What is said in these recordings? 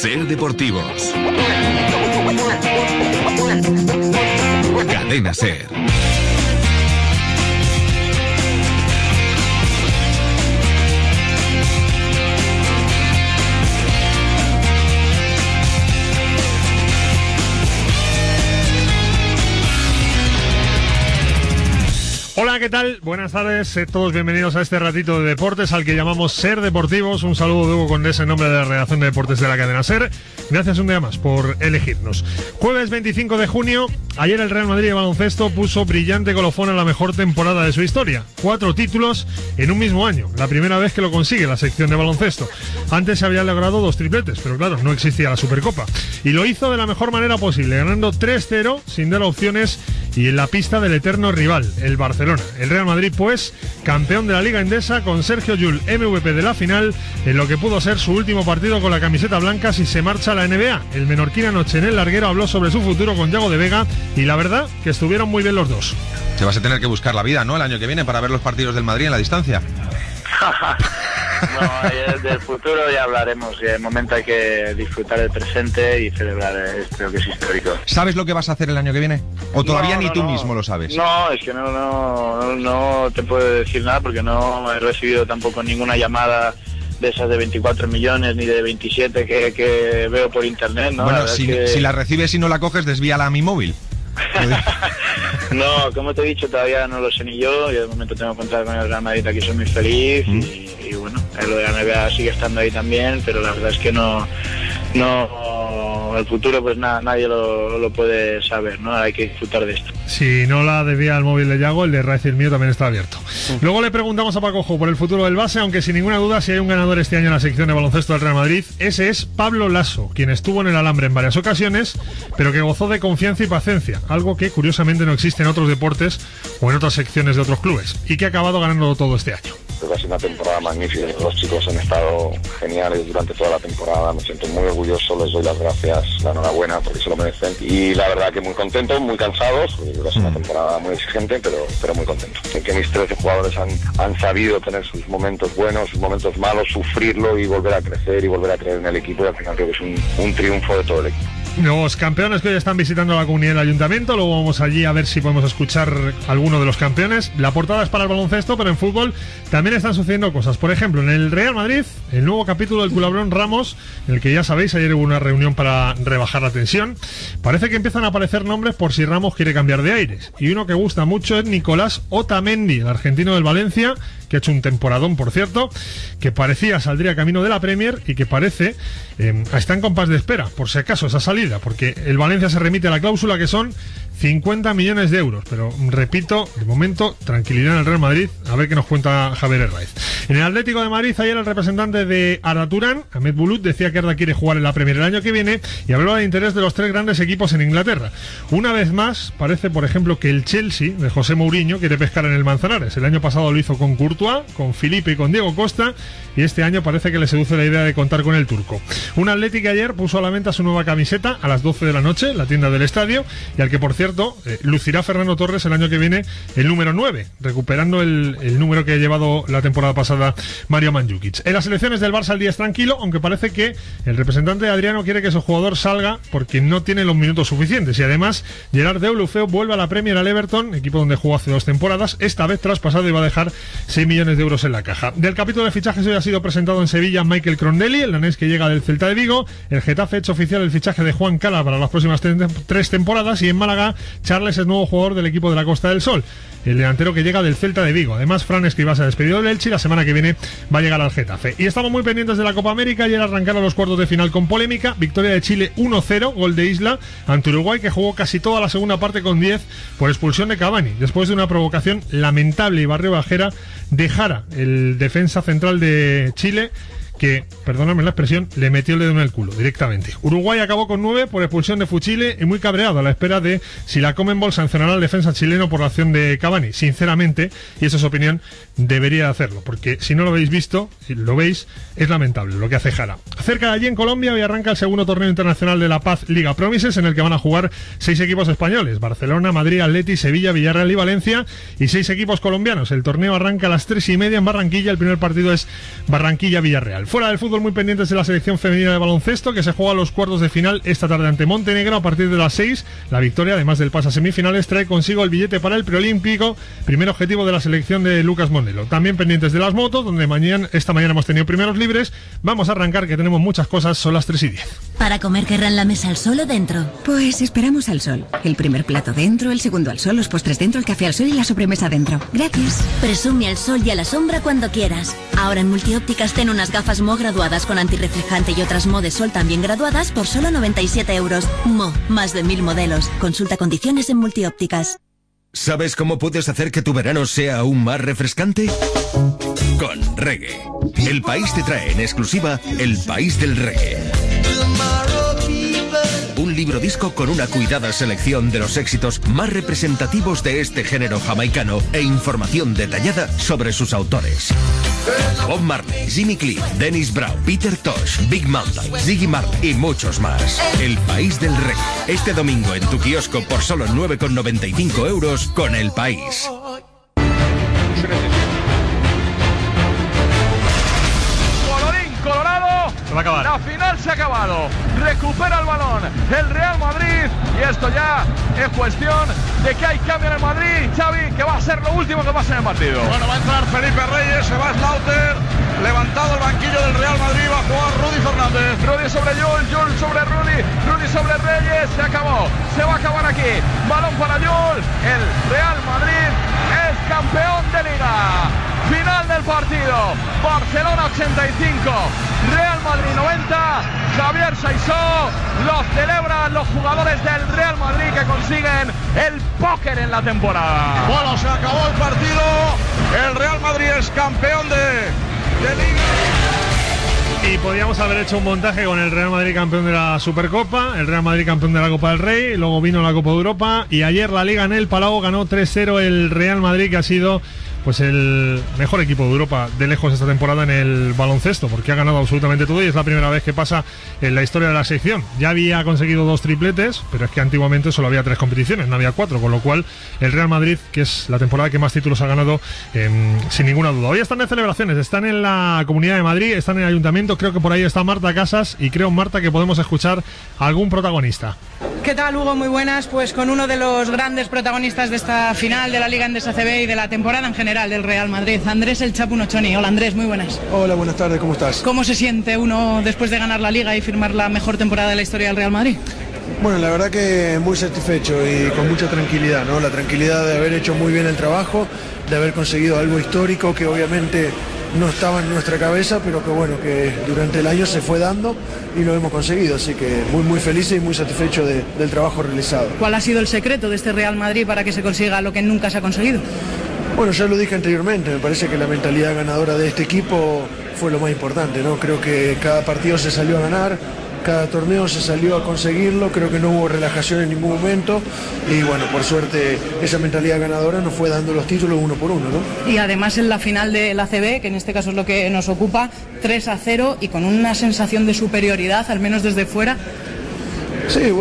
Ser Deportivos. Cadena Ser. Hola, ¿qué tal? Buenas tardes, todos bienvenidos a este ratito de deportes al que llamamos Ser Deportivos. Un saludo de Hugo Condés en nombre de la redacción de deportes de la cadena Ser. Gracias un día más por elegirnos. Jueves 25 de junio, ayer el Real Madrid de baloncesto puso brillante colofón a la mejor temporada de su historia. 4 títulos en un mismo año, la primera vez que lo consigue la sección de baloncesto. Antes se había logrado 2 tripletes, pero claro, no existía la Supercopa. Y lo hizo de la mejor manera posible, ganando 3-0 sin dar opciones y en la pista del eterno rival, el Barcelona. El Real Madrid, pues, campeón de la Liga Endesa con Sergio Llull, MVP de la final, en lo que pudo ser su último partido con la camiseta blanca si se marcha a la NBA. El menorquín anoche en el larguero habló sobre su futuro con Yago de Vega y la verdad que estuvieron muy bien los dos. Te vas a tener que buscar la vida, ¿no?, el año que viene para ver los partidos del Madrid en la distancia. No, del futuro ya hablaremos. De momento hay que disfrutar del presente y celebrar esto que es histórico. ¿Sabes lo que vas a hacer el año que viene? ¿O todavía ni tú mismo lo sabes? No, es que no te puedo decir nada porque no he recibido tampoco ninguna llamada de esas de 24 millones ni de 27 que veo por internet, ¿no? Bueno, si la recibes y no la coges, desvíala a mi móvil. No, como te he dicho, todavía no lo sé ni yo. Yo de momento tengo contrato con el Real Madrid, aquí soy muy feliz y bueno, lo de la NBA sigue estando ahí también, pero la verdad es que no el futuro pues nadie lo puede saber, ¿no? Hay que disfrutar de esto. Si no la debía al móvil de Yago, el de Raiz y el mío también está abierto. Luego le preguntamos a Paco Jo por el futuro del base, aunque sin ninguna duda si hay un ganador este año en la sección de baloncesto del Real Madrid, ese es Pablo Lasso, quien estuvo en el alambre en varias ocasiones, pero que gozó de confianza y paciencia, algo que curiosamente no existe en otros deportes o en otras secciones de otros clubes, y que ha acabado ganando todo este año. Creo que ha sido una temporada magnífica, los chicos han estado geniales durante toda la temporada, me siento muy orgulloso, les doy las gracias, la enhorabuena porque se lo merecen y la verdad que muy contentos, muy cansados, ha sido una temporada muy exigente pero muy contento. Sé que mis 13 jugadores han sabido tener sus momentos buenos, sus momentos malos, sufrirlo y volver a crecer y volver a creer en el equipo y al final creo que es un triunfo de todo el equipo. Los campeones que hoy están visitando la comunidad del ayuntamiento, luego vamos allí a ver si podemos escuchar alguno de los campeones. La portada es para el baloncesto, pero en fútbol también están sucediendo cosas. Por ejemplo, en el Real Madrid, el nuevo capítulo del Culabrón Ramos, en el que ya sabéis, ayer hubo una reunión para rebajar la tensión. Parece que empiezan a aparecer nombres por si Ramos quiere cambiar de aires. Y uno que gusta mucho es Nicolás Otamendi, el argentino del Valencia, que ha hecho un temporadón, por cierto, que parecía saldría camino de la Premier y que parece está en compás de espera, por si acaso esa salida, porque el Valencia se remite a la cláusula que son 50 millones de euros, pero repito, de momento, tranquilidad en el Real Madrid, a ver qué nos cuenta Javier Herraiz. En el Atlético de Madrid, ayer el representante de Arda Turán, Ahmed Bulut, decía que Arda quiere jugar en la Premier el año que viene y hablaba del interés de los 3 grandes equipos en Inglaterra. Una vez más, parece, por ejemplo, que el Chelsea, de José Mourinho, quiere pescar en el Manzanares. El año pasado lo hizo con Courtois, con Felipe y con Diego Costa, y este año parece que le seduce la idea de contar con el turco. Un Atleti que ayer puso a la venta su nueva camiseta a las 12 de la noche, la tienda del estadio, y al que, por cierto, lucirá Fernando Torres el año que viene el número 9, recuperando el número que ha llevado la temporada pasada Mario Mandžukić. En las elecciones del Barça el día es tranquilo, aunque parece que el representante de Adriano quiere que su jugador salga porque no tiene los minutos suficientes, y además Gerard Deulofeu vuelve a la Premier al Everton, equipo donde jugó hace 2 temporadas, esta vez traspasado y va a dejar 6 millones de euros en la caja. Del capítulo de fichajes hoy ha sido presentado en Sevilla Michael Crondelli, el danés que llega del Celta de Vigo. El Getafe ha hecho oficial el fichaje de Juan Cala para las próximas 3 temporadas, y en Málaga Charles es nuevo jugador del equipo de la Costa del Sol, el delantero que llega del Celta de Vigo. Además, Fran Escribá se ha despedido del Elche y la semana que viene va a llegar al Getafe. Y estamos muy pendientes de la Copa América. Ayer arrancaron los cuartos de final con polémica. Victoria de Chile 1-0, gol de Isla ante Uruguay, que jugó casi toda la segunda parte con 10 por expulsión de Cavani, después de una provocación lamentable y barrio bajera de Jara, el defensa central de Chile, que, perdóname la expresión, le metió el dedo en el culo directamente. Uruguay acabó con 9 por expulsión de Fuchile y muy cabreado a la espera de si la Conmebol sancionará al defensa chileno por la acción de Cavani. Sinceramente, y esa es su opinión, debería hacerlo, porque si no lo habéis visto, si lo veis, es lamentable lo que hace Jara. Cerca de allí en Colombia hoy arranca el segundo torneo internacional de La Paz Liga Promises, en el que van a jugar 6 equipos españoles: Barcelona, Madrid, Atleti, Sevilla, Villarreal y Valencia, y 6 equipos colombianos. El torneo arranca a las 3:30 en Barranquilla. El primer partido es Barranquilla-Villarreal. Mundial. Fuera del fútbol, muy pendientes de la selección femenina de baloncesto, que se juega a los cuartos de final esta tarde ante Montenegro a partir de las 6. La victoria, además del pase a semifinales, trae consigo el billete para el preolímpico, primer objetivo de la selección de Lucas Monelo. También pendientes de las motos, donde esta mañana hemos tenido primeros libres. Vamos a arrancar, que tenemos muchas cosas, son las 3:10. ¿Para comer querrán la mesa al sol o dentro? Pues esperamos al sol. El primer plato dentro, el segundo al sol, los postres dentro, el café al sol y la sobremesa dentro. Gracias. Presume al sol y a la sombra cuando quieras. Ahora en Multiópticas ten unas gafas Mo graduadas con antirreflejante y otras Mo de sol también graduadas por solo 97 euros. Mo, más de 1000 modelos. Consulta condiciones en Multiópticas. ¿Sabes cómo puedes hacer que tu verano sea aún más refrescante? Con Reggae. El País te trae en exclusiva El País del Reggae. Un libro disco con una cuidada selección de los éxitos más representativos de este género jamaicano e información detallada sobre sus autores. Bob Marley, Jimmy Cliff, Dennis Brown, Peter Tosh, Big Mountain, Ziggy Marley y muchos más. El País del Reggae. Este domingo en tu kiosco por solo 9,95 euros con El País. Colorado, va a acabar. La final se ha acabado. Recupera el balón el Real Madrid y esto ya es cuestión de que hay cambio en el Madrid. Xavi, que va a ser lo último que pasa en el partido. Bueno, va a entrar Felipe Reyes, se va Slaughter, levantado el banquillo del Real Madrid, va a jugar Rudy Fernández. Rudy sobre Jul sobre Rudy, Rudy sobre Reyes, se acabó, se va a acabar aquí. Balón para Jul, el Real Madrid es campeón de Liga. Final del partido, Barcelona 85, Real Madrid 90, Javier Saissó, lo celebran los jugadores del Real Madrid que consiguen el póker en la temporada. Bueno, se acabó el partido, el Real Madrid es campeón de Liga. Y podíamos haber hecho un montaje con el Real Madrid campeón de la Supercopa, el Real Madrid campeón de la Copa del Rey, luego vino la Copa de Europa y ayer la Liga en el Palau ganó 3-0 el Real Madrid, que ha sido pues el mejor equipo de Europa de lejos esta temporada en el baloncesto, porque ha ganado absolutamente todo y es la primera vez que pasa en la historia de la sección. Ya había conseguido 2 tripletes, pero es que antiguamente solo había 3 competiciones, no había 4, con lo cual el Real Madrid, que es la temporada que más títulos ha ganado, sin ninguna duda. Hoy están de celebraciones, están en la Comunidad de Madrid, están en el Ayuntamiento, creo que por ahí está Marta Casas y creo, Marta, que podemos escuchar a algún protagonista. ¿Qué tal, Hugo? Muy buenas. Pues con uno de los grandes protagonistas de esta final de la Liga Endesa CB y de la temporada en general del Real Madrid, Andrés El Chapu Nochoni. Hola, Andrés, muy buenas. Hola, buenas tardes, ¿cómo estás? ¿Cómo se siente uno después de ganar la Liga y firmar la mejor temporada de la historia del Real Madrid? Bueno, la verdad que muy satisfecho y con mucha tranquilidad, ¿no? La tranquilidad de haber hecho muy bien el trabajo, de haber conseguido algo histórico que obviamente no estaba en nuestra cabeza, pero que bueno, que durante el año se fue dando y lo hemos conseguido, así que muy feliz y muy satisfecho del trabajo realizado. ¿Cuál ha sido el secreto de este Real Madrid para que se consiga lo que nunca se ha conseguido? Bueno, ya lo dije anteriormente, me parece que la mentalidad ganadora de este equipo fue lo más importante, ¿no? Creo que cada partido se salió a ganar, cada torneo se salió a conseguirlo, creo que no hubo relajación en ningún momento y bueno, por suerte esa mentalidad ganadora nos fue dando los títulos uno por uno, ¿no? Y además en la final de la ACB, que en este caso es lo que nos ocupa, 3-0 y con una sensación de superioridad, al menos desde fuera. Sí, bueno,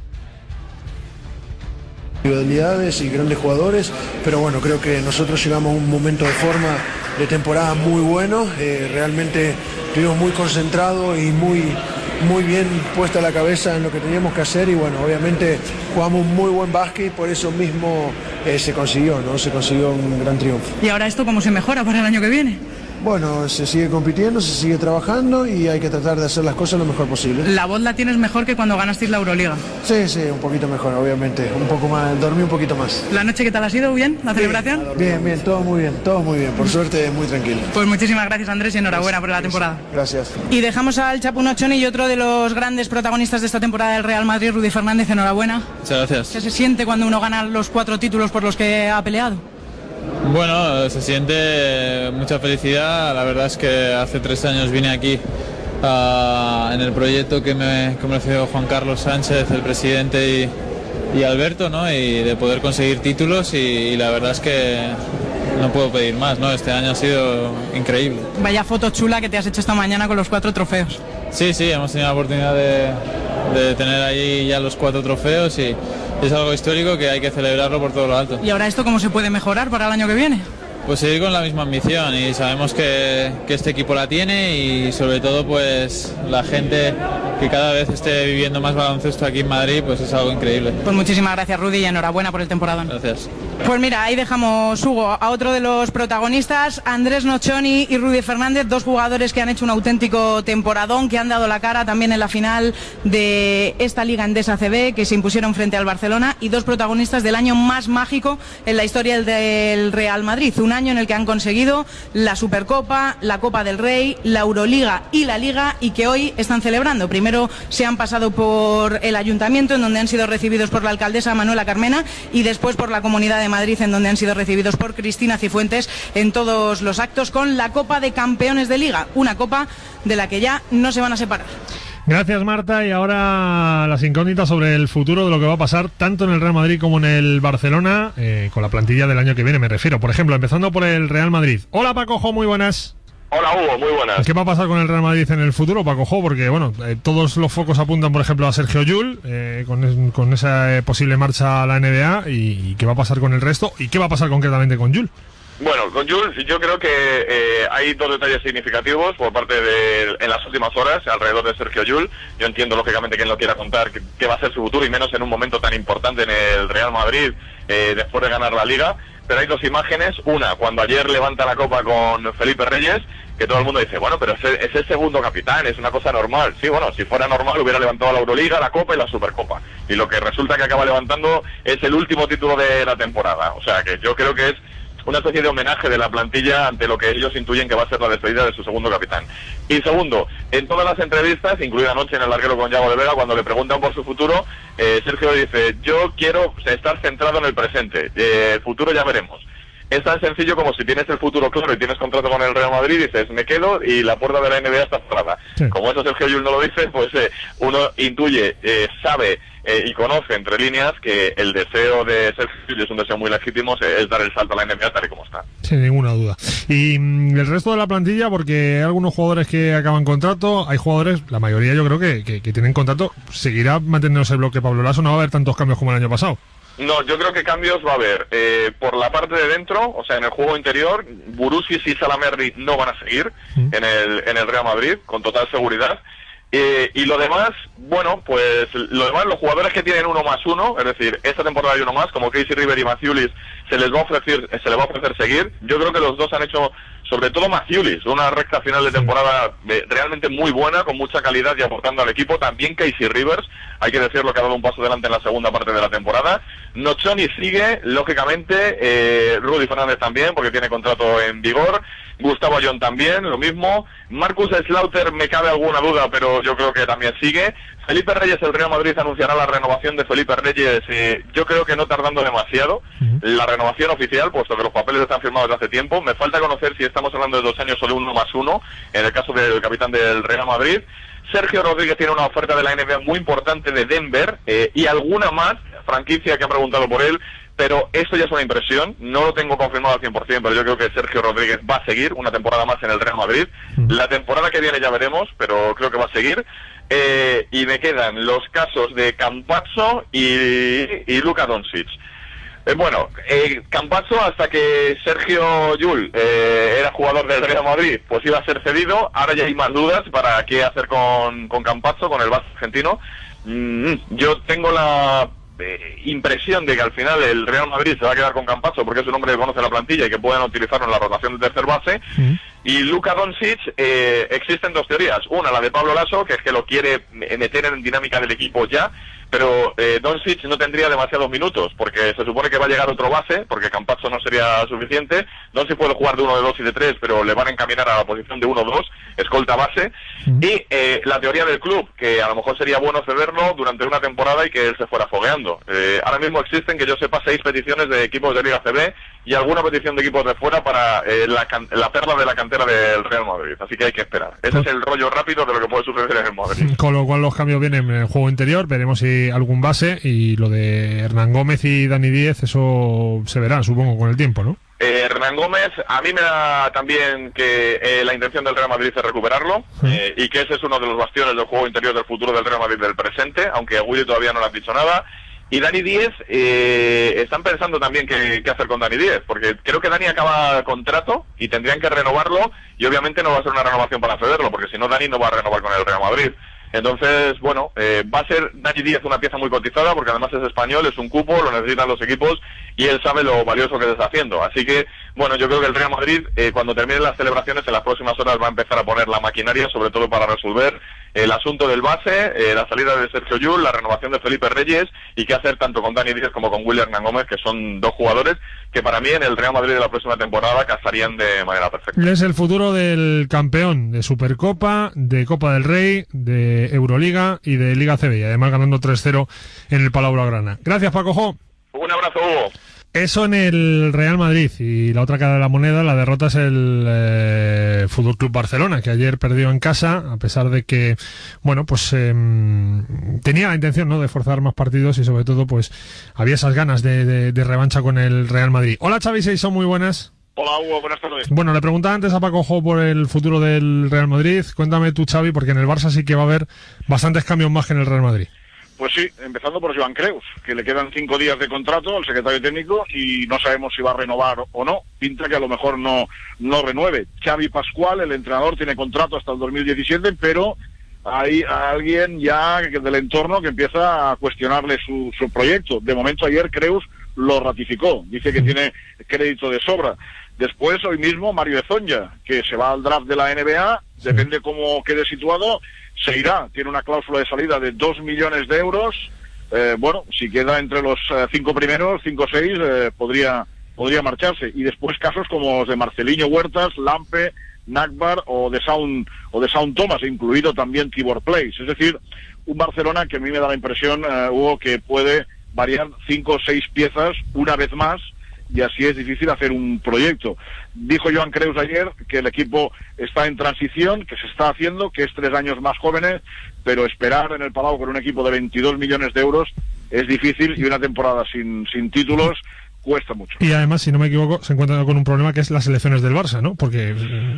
individualidades y grandes jugadores, pero bueno, creo que nosotros llegamos a un momento de forma de temporada muy bueno, realmente estuvimos muy concentrados y muy bien puesta la cabeza en lo que teníamos que hacer y bueno, obviamente jugamos un muy buen básquet y por eso mismo se consiguió, ¿no? Se consiguió un gran triunfo. ¿Y ahora esto cómo se mejora para el año que viene? Bueno, se sigue compitiendo, se sigue trabajando y hay que tratar de hacer las cosas lo mejor posible. La voz la tienes mejor que cuando ganasteis la Euroliga. Sí, un poquito mejor, obviamente. Un poco más, dormí un poquito más. ¿La noche qué tal ha sido? ¿Bien? ¿La celebración? Bien, todo muy bien. Por suerte, muy tranquilo. Pues muchísimas gracias, Andrés, y enhorabuena por la temporada. Gracias. Y dejamos al Chapu Nochoni y otro de los grandes protagonistas de esta temporada del Real Madrid, Rudy Fernández, enhorabuena. Muchas gracias. ¿Qué se siente cuando uno gana los 4 títulos por los que ha peleado? Bueno, se siente mucha felicidad. La verdad es que hace 3 años vine aquí en el proyecto que me ofreció Juan Carlos Sánchez, el presidente, y Alberto, ¿no? Y de poder conseguir títulos y la verdad es que no puedo pedir más, ¿no? Este año ha sido increíble. Vaya foto chula que te has hecho esta mañana con los 4 trofeos. Sí, hemos tenido la oportunidad de tener ahí ya los 4 trofeos y es algo histórico que hay que celebrarlo por todo lo alto. ¿Y ahora esto cómo se puede mejorar para el año que viene? pues seguir con la misma ambición, y sabemos que este equipo la tiene, y sobre todo pues la gente que cada vez esté viviendo más baloncesto aquí en Madrid, pues es algo increíble. Pues muchísimas gracias, Rudy, y enhorabuena por el temporadón. Gracias. Pues mira, ahí dejamos, Hugo, a otro de los protagonistas, Andrés Nocioni y Rudy Fernández, dos jugadores que han hecho un auténtico temporadón, que han dado la cara también en la final de esta Liga Endesa CB, que se impusieron frente al Barcelona, y dos protagonistas del año más mágico en la historia del Real Madrid, un año en el que han conseguido la Supercopa, la Copa del Rey, la Euroliga y la Liga, y que hoy están celebrando. Primero se han pasado por el Ayuntamiento, en donde han sido recibidos por la alcaldesa Manuela Carmena, y después por la Comunidad de Madrid, en donde han sido recibidos por Cristina Cifuentes en todos los actos, con la Copa de Campeones de Liga, una copa de la que ya no se van a separar. Gracias, Marta. Y ahora las incógnitas sobre el futuro de lo que va a pasar tanto en el Real Madrid como en el Barcelona, con la plantilla del año que viene, me refiero. Por ejemplo, empezando por el Real Madrid. Hola, Paco Jo, muy buenas. Hola, Hugo, muy buenas. ¿Qué va a pasar con el Real Madrid en el futuro, Paco Jo? Porque, bueno, todos los focos apuntan, por ejemplo, a Sergio Llull, con esa posible marcha a la NBA, y qué va a pasar con el resto, y qué va a pasar concretamente con Llull. Bueno, con Llull yo creo que hay dos detalles significativos por parte en las últimas horas alrededor de Sergio Llull. Yo entiendo lógicamente que él no quiera contar qué va a ser su futuro, y menos en un momento tan importante en el Real Madrid, después de ganar la Liga. Pero hay dos imágenes. Una, cuando ayer levanta la copa con Felipe Reyes, que todo el mundo dice, bueno, pero es el segundo capitán, es una cosa normal. Sí, bueno, si fuera normal hubiera levantado la Euroliga, la Copa y la Supercopa. Y lo que resulta que acaba levantando es el último título de la temporada. O sea que yo creo que es una especie de homenaje de la plantilla ante lo que ellos intuyen que va a ser la despedida de su segundo capitán. Y segundo, en todas las entrevistas, incluida anoche en el larguero con Yago de Vega, cuando le preguntan por su futuro, Sergio dice, yo quiero estar centrado en el presente, el futuro ya veremos. Es tan sencillo como si tienes el futuro claro y tienes contrato con el Real Madrid, dices, me quedo y la puerta de la NBA está cerrada. Sí. Como eso Sergio Llull no lo dice, pues uno intuye, sabe y conoce entre líneas que el deseo de Sergio Llull, es un deseo muy legítimo, es dar el salto a la NBA tal y como está. Sin ninguna duda. Y el resto de la plantilla, porque hay algunos jugadores que acaban contrato, hay jugadores, la mayoría yo creo que tienen contrato, seguirá manteniéndose el bloque Pablo Laso, no va a haber tantos cambios como el año pasado. No, yo creo que cambios va a haber. Por la parte de dentro, o sea, en el juego interior, Burusis y Salamerri no van a seguir en el Real Madrid, con total seguridad. Y lo demás, bueno, pues lo demás, los jugadores que tienen 1+1, es decir, esta temporada hay uno más, como Casey River y Mathiulis, se les va a ofrecer seguir. Yo creo que los dos han hecho, sobre todo Mathiulis, una recta final de temporada realmente muy buena, con mucha calidad y aportando al equipo. También Casey Rivers, hay que decirlo, que ha dado un paso adelante en la segunda parte de la temporada. Nocioni sigue, lógicamente, Rudy Fernández también, porque tiene contrato en vigor. Gustavo Ayón también, lo mismo. Marcus Slaughter, me cabe alguna duda, pero yo creo que también sigue. Felipe Reyes, el Real Madrid anunciará la renovación de Felipe Reyes, yo creo que no tardando demasiado, la renovación oficial, puesto que los papeles están firmados desde hace tiempo. Me falta conocer si estamos hablando de 2 años o de 1+1, en el caso del capitán del Real Madrid. Sergio Rodríguez tiene una oferta de la NBA muy importante de Denver, y alguna más, franquicia que ha preguntado por él, pero esto ya es una impresión, no lo tengo confirmado al 100%, pero yo creo que Sergio Rodríguez va a seguir una temporada más en el Real Madrid. La temporada que viene ya veremos, pero creo que va a seguir. Y me quedan los casos de Campazzo y Luka Doncic. Campazzo, hasta que Sergio Llull era jugador del Real Madrid, pues iba a ser cedido. Ahora ya hay más dudas para qué hacer con Campazzo, con el base argentino. Yo tengo la impresión de que al final el Real Madrid se va a quedar con Campazzo, porque es un hombre que conoce la plantilla y que pueden utilizarlo en la rotación de tercer base. Y Luka Doncic, existen dos teorías. Una, la de Pablo Laso, que es que lo quiere meter en dinámica del equipo ya, pero Doncic no tendría demasiados minutos, porque se supone que va a llegar otro base, porque Campazzo no sería suficiente. Doncic puede jugar de 1, de 2 y de 3, pero le van a encaminar a la posición de 1-2, escolta base. Y la teoría del club, que a lo mejor sería bueno cederlo durante una temporada y que él se fuera fogueando. Ahora mismo existen, que yo sepa, 6 peticiones de equipos de Liga CB y alguna petición de equipos de fuera para la perla de la cantera del Real Madrid. Así que hay que esperar. Ese es el rollo rápido de lo que puede suceder en el Madrid. Con lo cual los cambios vienen en el juego interior, veremos si algún base, y lo de Hernán Gómez y Dani Díez, eso se verá, supongo, con el tiempo, ¿no? Hernán Gómez, a mí me da también que la intención del Real Madrid es recuperarlo, y que ese es uno de los bastiones del juego interior del futuro del Real Madrid del presente, aunque a Willy todavía no le ha dicho nada. Y Dani Díez, están pensando también qué hacer con Dani Díez, porque creo que Dani acaba contrato y tendrían que renovarlo, y obviamente no va a ser una renovación para cederlo, porque si no Dani no va a renovar con el Real Madrid. Entonces, bueno, va a ser Dani Díez una pieza muy cotizada, porque además es español, es un cupo, lo necesitan los equipos, y él sabe lo valioso que se está haciendo. Así que, bueno, yo creo que el Real Madrid, cuando terminen las celebraciones, en las próximas horas va a empezar a poner la maquinaria, sobre todo para resolver el asunto del base, la salida de Sergio Llull, la renovación de Felipe Reyes, y qué hacer tanto con Dani Díez como con William Hernán Gómez, que son dos jugadores que para mí en el Real Madrid de la próxima temporada casarían de manera perfecta. Es el futuro del campeón de Supercopa, de Copa del Rey, de Euroliga y de Liga CB, y además ganando 3-0 en el Palau Blaugrana. Gracias, Paco. Un abrazo, Hugo. Eso en el Real Madrid, y la otra cara de la moneda, la derrota es el Fútbol Club Barcelona, que ayer perdió en casa, a pesar de que, bueno, pues tenía la intención, ¿no?, de forzar más partidos, y sobre todo pues había esas ganas de revancha con el Real Madrid. Hola, Xavi Seisón, muy buenas. Hola, Hugo, buenas tardes. Bueno, le preguntaba antes a Paco Jo por el futuro del Real Madrid. Cuéntame tú, Xavi, porque en el Barça sí que va a haber bastantes cambios más que en el Real Madrid. Pues sí, empezando por Joan Creus, que le quedan 5 días de contrato al secretario técnico y no sabemos si va a renovar o no. Pinta que a lo mejor no renueve. Xavi Pascual, el entrenador, tiene contrato hasta el 2017, pero hay alguien ya del entorno que empieza a cuestionarle su proyecto. De momento ayer Creus lo ratificó, dice que tiene crédito de sobra. Después, hoy mismo, Mario Ezonja, que se va al draft de la NBA, depende cómo quede situado, se irá. Tiene una cláusula de salida de 2 millones de euros. Bueno, si queda entre los 5 primeros, 5 o 6, podría marcharse. Y después casos como los de Marcelinho Huertas, Lampe, Nakbar o de Sound Thomas, incluido también Tibor Place. Es decir, un Barcelona que a mí me da la impresión, Hugo, que puede variar 5 o 6 piezas una vez más, y así es difícil hacer un proyecto. Dijo Joan Creus ayer que el equipo está en transición, que se está haciendo, que es 3 años más jóvenes, pero esperar en el Palau con un equipo de 22 millones de euros es difícil, y una temporada sin títulos cuesta mucho. Y además, si no me equivoco, se encuentran con un problema que es las elecciones del Barça, ¿no? Porque,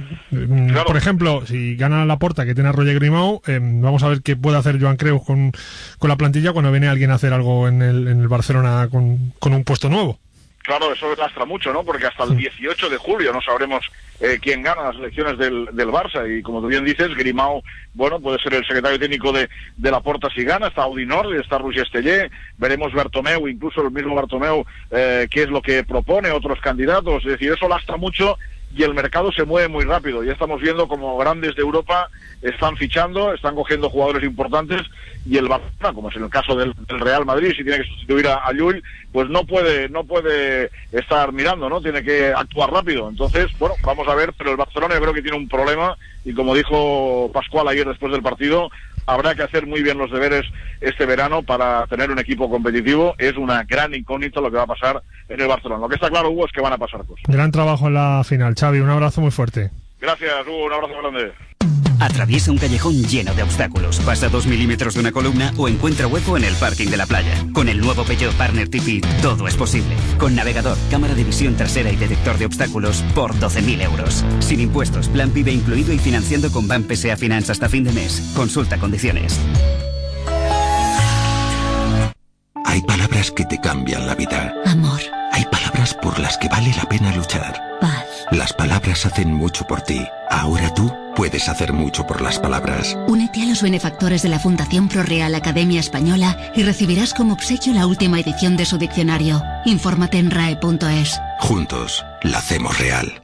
claro, por ejemplo, si gana Laporta, que tiene a Roger Grimau, vamos a ver qué puede hacer Joan Creus con la plantilla cuando viene alguien a hacer algo en el Barcelona con un puesto nuevo. Claro, eso lastra mucho, ¿no? Porque hasta el 18 de julio no sabremos quién gana las elecciones del Barça. Y como tú bien dices, Grimau, bueno, puede ser el secretario técnico de Laporta si gana. Está Audinor, está Roger Stellé. Veremos Bartomeu, incluso el mismo Bartomeu, qué es lo que propone, otros candidatos. Es decir, eso lastra mucho y el mercado se mueve muy rápido. Ya estamos viendo como grandes de Europa están fichando, están cogiendo jugadores importantes, y el Barcelona, como es en el caso del Real Madrid, si tiene que sustituir a Llull, pues no puede estar mirando, ¿no? Tiene que actuar rápido. Entonces, bueno, vamos a ver, pero el Barcelona yo creo que tiene un problema, y como dijo Pascual ayer después del partido, habrá que hacer muy bien los deberes este verano para tener un equipo competitivo. Es una gran incógnita lo que va a pasar en el Barcelona. Lo que está claro, Hugo, es que van a pasar cosas. Gran trabajo en la final, Xavi. Un abrazo muy fuerte. Gracias, Hugo. Un abrazo grande. Atraviesa un callejón lleno de obstáculos, pasa 2 milímetros de una columna o encuentra hueco en el parking de la playa. Con el nuevo Peugeot Partner TT todo es posible. Con navegador, cámara de visión trasera y detector de obstáculos por 12.000 euros. Sin impuestos, plan PIB incluido y financiando con Bank PSA Finance hasta fin de mes. Consulta condiciones. Hay palabras que te cambian la vida. Amor. Hay palabras por las que vale la pena luchar. Paz. Las palabras hacen mucho por ti. Ahora tú puedes hacer mucho por las palabras. Únete a los benefactores de la Fundación ProReal Academia Española y recibirás como obsequio la última edición de su diccionario. Infórmate en rae.es. Juntos, la hacemos real.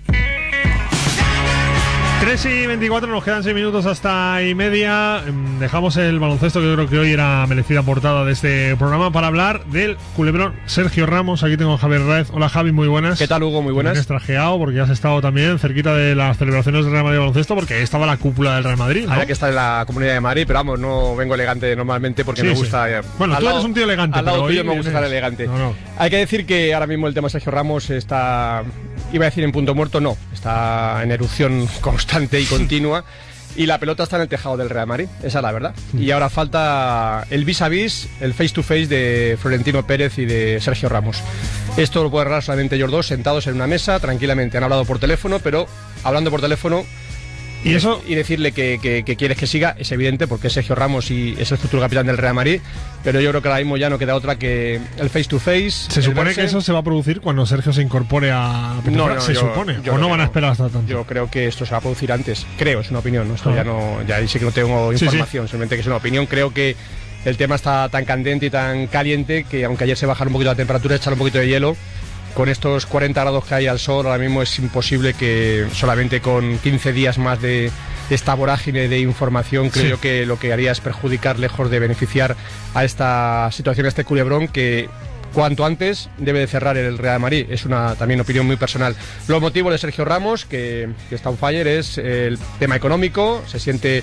3:24, nos quedan 6 minutos hasta y media. Dejamos el baloncesto, que yo creo que hoy era merecida portada de este programa, para hablar del culebrón Sergio Ramos. Aquí tengo a Javier Raez. Hola, Javi, muy buenas. ¿Qué tal, Hugo? Muy buenas. Vienes trajeado porque has estado también cerquita de las celebraciones del Real Madrid baloncesto, porque estaba la cúpula del Real Madrid, ¿no? Había que estar en la Comunidad de Madrid, pero vamos, no vengo elegante normalmente porque me gusta... Bueno, tú eres un tío elegante, al lado pero tuyo me gusta estar elegante. No. Hay que decir que ahora mismo el tema Sergio Ramos está... Iba a decir en punto muerto, no. Está en erupción constante y continua. Y la pelota está en el tejado del Real Madrid, esa es la verdad. Y ahora falta el vis a vis, el face to face de Florentino Pérez y de Sergio Ramos. Esto lo puede arreglar solamente ellos dos, sentados en una mesa, tranquilamente. Han hablado por teléfono, pero hablando por teléfono Y eso, y decirle que quieres que siga es evidente, porque es Sergio Ramos y es el futuro capitán del Real Madrid, pero yo creo que ahora mismo ya no queda otra que el face to face. Se supone que eso se va a producir cuando Sergio se incorpore a la no, se supone, o no van a esperar hasta tanto. Yo creo que esto se va a producir antes, creo, es una opinión, ¿no? Esto ya sí que no tengo información, simplemente que es una opinión. Creo que el tema está tan candente y tan caliente que aunque ayer se bajara un poquito la temperatura, echar un poquito de hielo, con estos 40 grados que hay al sol, ahora mismo es imposible que solamente con 15 días más de esta vorágine de información, creo yo que lo que haría es perjudicar lejos de beneficiar a esta situación, a este culebrón que cuanto antes debe de cerrar el Real Madrid. Es una también opinión muy personal. Los motivos de Sergio Ramos, que está on fire, es el tema económico, se siente...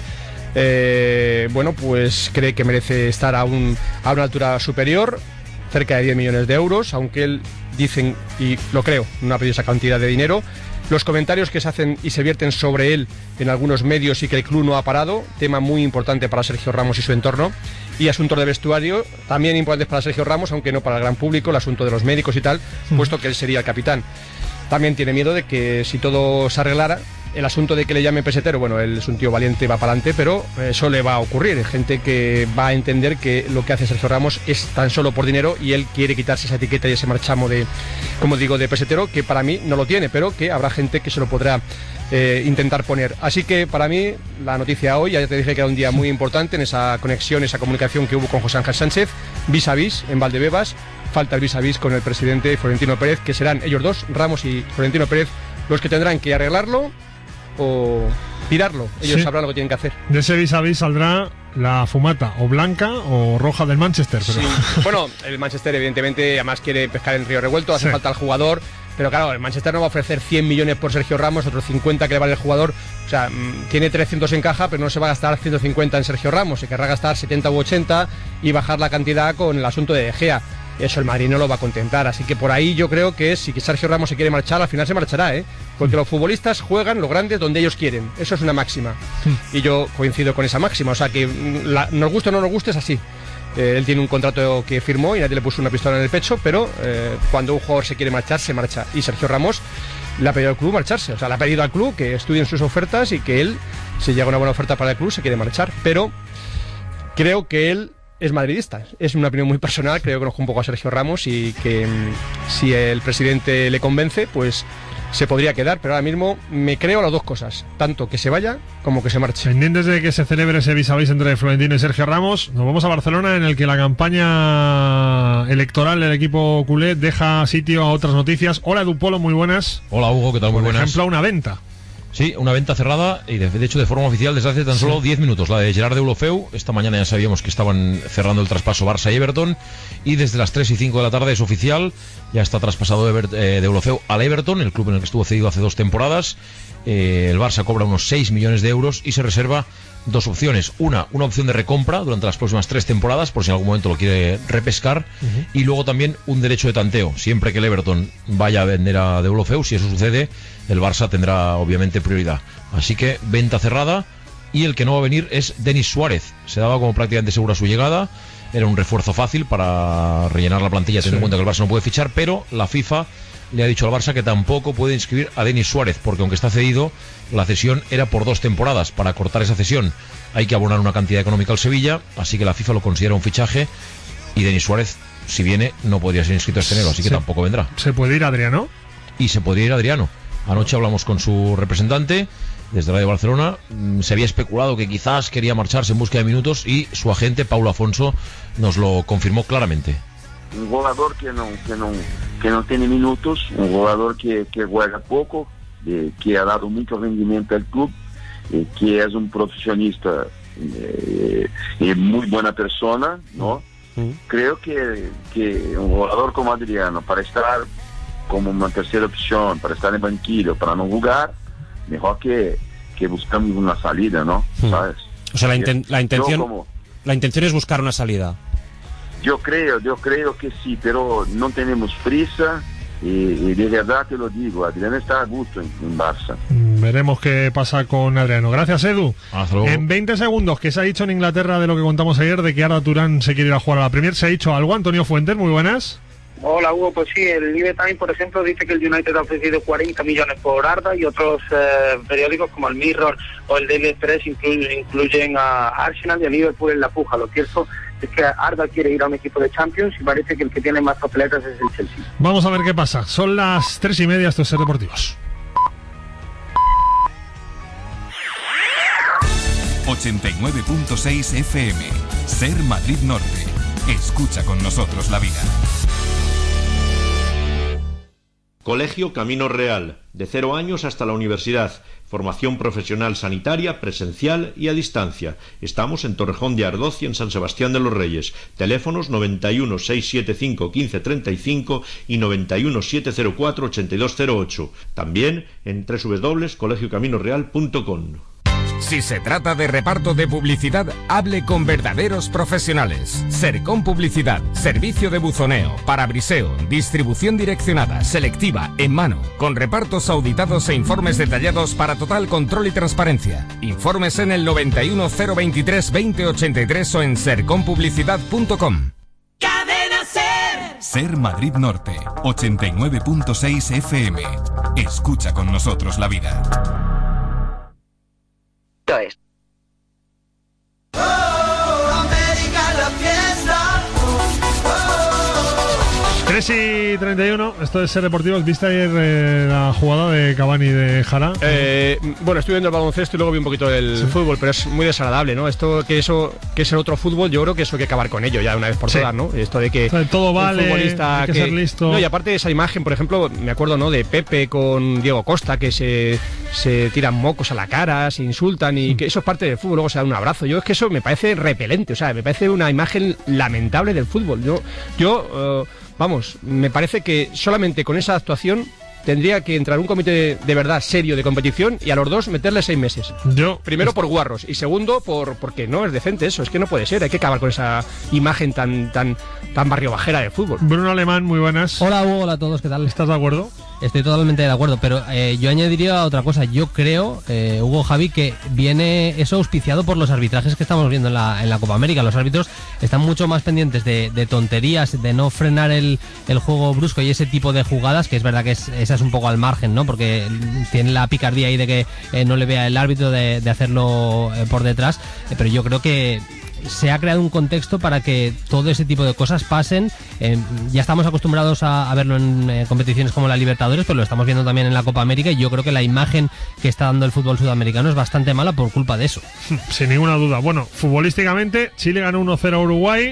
pues cree que merece estar a una altura superior, cerca de 10 millones de euros, aunque él dicen, y lo creo, no ha pedido esa cantidad de dinero. Los comentarios que se hacen y se vierten sobre él en algunos medios y que el club no ha parado, tema muy importante para Sergio Ramos y su entorno. Y asuntos de vestuario, también importantes para Sergio Ramos, aunque no para el gran público, el asunto de los médicos y tal, puesto que él sería el capitán. También tiene miedo de que si todo se arreglara, el asunto de que le llame pesetero, bueno, él es un tío valiente, va para adelante, pero eso le va a ocurrir. Hay gente que va a entender que lo que hace Sergio Ramos es tan solo por dinero y él quiere quitarse esa etiqueta y ese marchamo de, como digo, de pesetero, que para mí no lo tiene, pero que habrá gente que se lo podrá intentar poner. Así que para mí la noticia hoy, ya te dije que era un día muy importante en esa conexión, esa comunicación que hubo con José Ángel Sánchez, vis a vis en Valdebebas. Falta el vis a vis con el presidente Florentino Pérez, que serán ellos dos, Ramos y Florentino Pérez, los que tendrán que arreglarlo o tirarlo. Ellos sabrán lo que tienen que hacer. De ese vis a vis saldrá la fumata o blanca o roja del Manchester. Pero... Sí. Bueno, el Manchester evidentemente además quiere pescar en río revuelto, hace falta el jugador, pero claro, el Manchester no va a ofrecer 100 millones por Sergio Ramos, otros 50 que le vale el jugador. O sea, tiene 300 en caja, pero no se va a gastar 150 en Sergio Ramos, se querrá gastar 70 u 80 y bajar la cantidad con el asunto de De Gea. Eso el Madrid no lo va a contentar, así que por ahí yo creo que si Sergio Ramos se quiere marchar, al final se marchará, porque los futbolistas juegan los grandes donde ellos quieren, eso es una máxima, y yo coincido con esa máxima, o sea que nos guste o no nos guste es así. Él tiene un contrato que firmó y nadie le puso una pistola en el pecho, pero cuando un jugador se quiere marchar, se marcha, y Sergio Ramos le ha pedido al club marcharse, o sea, le ha pedido al club que estudien sus ofertas y que él, si llega una buena oferta para el club, se quiere marchar, pero creo que él es madridista, es una opinión muy personal, creo que conozco un poco a Sergio Ramos y que si el presidente le convence, pues se podría quedar, pero ahora mismo me creo las dos cosas, tanto que se vaya como que se marche. Pendientes de que se celebre ese vis a vis entre Florentino y Sergio Ramos, nos vamos a Barcelona, en el que la campaña electoral del equipo culé deja sitio a otras noticias. Hola Edu Polo, muy buenas. Hola Hugo, ¿qué tal? Muy buenas. Por ejemplo, una venta. Sí, una venta cerrada y de hecho de forma oficial desde hace tan solo 10 minutos, la de Gerard Deulofeu. Esta mañana ya sabíamos que estaban cerrando el traspaso Barça y Everton, y desde las 3 y 5 de la tarde es oficial, ya está traspasado Deulofeu al Everton, el club en el que estuvo cedido hace 2 temporadas. El Barça cobra unos 6 millones de euros y se reserva 2 opciones. Una opción de recompra durante las próximas 3 temporadas, por si en algún momento lo quiere repescar, y luego también un derecho de tanteo. Siempre que el Everton vaya a vender a Deulofeu, si eso sucede, el Barça tendrá obviamente prioridad. Así que venta cerrada, y el que no va a venir es Denis Suárez. Se daba como prácticamente segura su llegada, era un refuerzo fácil para rellenar la plantilla, teniendo en cuenta que el Barça no puede fichar, pero la FIFA le ha dicho al Barça que tampoco puede inscribir a Denis Suárez, porque aunque está cedido, la cesión era por 2 temporadas. Para cortar esa cesión hay que abonar una cantidad económica al Sevilla, así que la FIFA lo considera un fichaje, y Denis Suárez, si viene, no podría ser inscrito este enero, así que tampoco vendrá. ¿Se puede ir Adriano? Y se podría ir Adriano. Anoche hablamos con su representante desde Radio Barcelona. Se había especulado que quizás quería marcharse en busca de minutos, y su agente Paulo Afonso nos lo confirmó claramente. Un jugador que no tiene minutos, un jugador que juega poco, que ha dado mucho rendimiento al club, que es un profesionista y muy buena persona, ¿no? Creo que un jugador como Adriano, para estar como una tercera opción, para estar en banquillo, para no jugar, mejor que buscamos una salida, ¿no? ¿Sabes? O sea, la intención es buscar una salida. Yo creo que sí, pero no tenemos prisa, y de verdad te lo digo, Adriano está a gusto en Barça. Veremos qué pasa con Adriano. Gracias, Edu. En 20 segundos, ¿qué se ha dicho en Inglaterra de lo que contamos ayer, de que Arda Turán se quiere ir a jugar a la Premier? ¿Se ha dicho algo? Antonio Fuentes, muy buenas. Hola Hugo, pues sí, el Live Times, por ejemplo, dice que el United ha ofrecido 40 millones por Arda y otros periódicos como el Mirror o el Daily Express incluyen a Arsenal y a Liverpool en la puja. Lo cierto es que Arda quiere ir a un equipo de Champions y parece que el que tiene más papeletas es el Chelsea. Vamos a ver qué pasa. Son las 3:30, esto es Ser Deportivos. 89.6 FM, Ser Madrid Norte. Escucha con nosotros la vida. Colegio Camino Real, de 0 años hasta la universidad. Formación profesional sanitaria, presencial y a distancia. Estamos en Torrejón de Ardoz y en San Sebastián de los Reyes. Teléfonos 91 675 1535 y 91 704 8208. También en www.colegiocaminoreal.com. Si se trata de reparto de publicidad, hable con verdaderos profesionales. Sercom Publicidad, servicio de buzoneo, parabriseo, distribución direccionada, selectiva, en mano, con repartos auditados e informes detallados para total control y transparencia. Informes en el 91 023 2083 o en sercompublicidad.com. ¡Cadena Ser! Ser Madrid Norte, 89.6 FM. Escucha con nosotros la vida. Es. 3:31, esto es Ser Deportivos. ¿Viste ayer la jugada de Cavani y de Jara? Bueno, estoy viendo el baloncesto y luego vi un poquito del fútbol, pero es muy desagradable, ¿no? Esto que es el otro fútbol, yo creo que eso hay que acabar con ello ya de una vez por todas, ¿no? Esto de que todo vale, futbolista hay que ser listo. No, y aparte de esa imagen, por ejemplo, me acuerdo, ¿no?, de Pepe con Diego Costa, que se tiran mocos a la cara, se insultan y que eso es parte del fútbol, luego se da un abrazo. Yo es que eso me parece repelente, o sea, me parece una imagen lamentable del fútbol. Vamos, me parece que solamente con esa actuación tendría que entrar un comité de verdad serio de competición y a los dos meterle 6 meses. Primero por guarros y segundo porque no es decente eso, es que no puede ser, hay que acabar con esa imagen tan barrio bajera del fútbol. Bruno Alemán, muy buenas. Hola Hugo, hola a todos, ¿qué tal? ¿Estás de acuerdo? Estoy totalmente de acuerdo, pero yo añadiría otra cosa. Yo creo, Hugo, Javi, que viene eso auspiciado por los arbitrajes que estamos viendo en la Copa América. Los árbitros están mucho más pendientes de tonterías, de no frenar el juego brusco y ese tipo de jugadas, que es verdad que esa es un poco al margen, ¿no? Porque tiene la picardía ahí de que no le vea el árbitro de hacerlo por detrás, pero yo creo que se ha creado un contexto para que todo ese tipo de cosas pasen. Ya estamos acostumbrados a verlo en competiciones como la Libertadores, pero lo estamos viendo también en la Copa América y yo creo que la imagen que está dando el fútbol sudamericano es bastante mala por culpa de eso. Sin ninguna duda. Bueno, futbolísticamente Chile ganó 1-0 a Uruguay,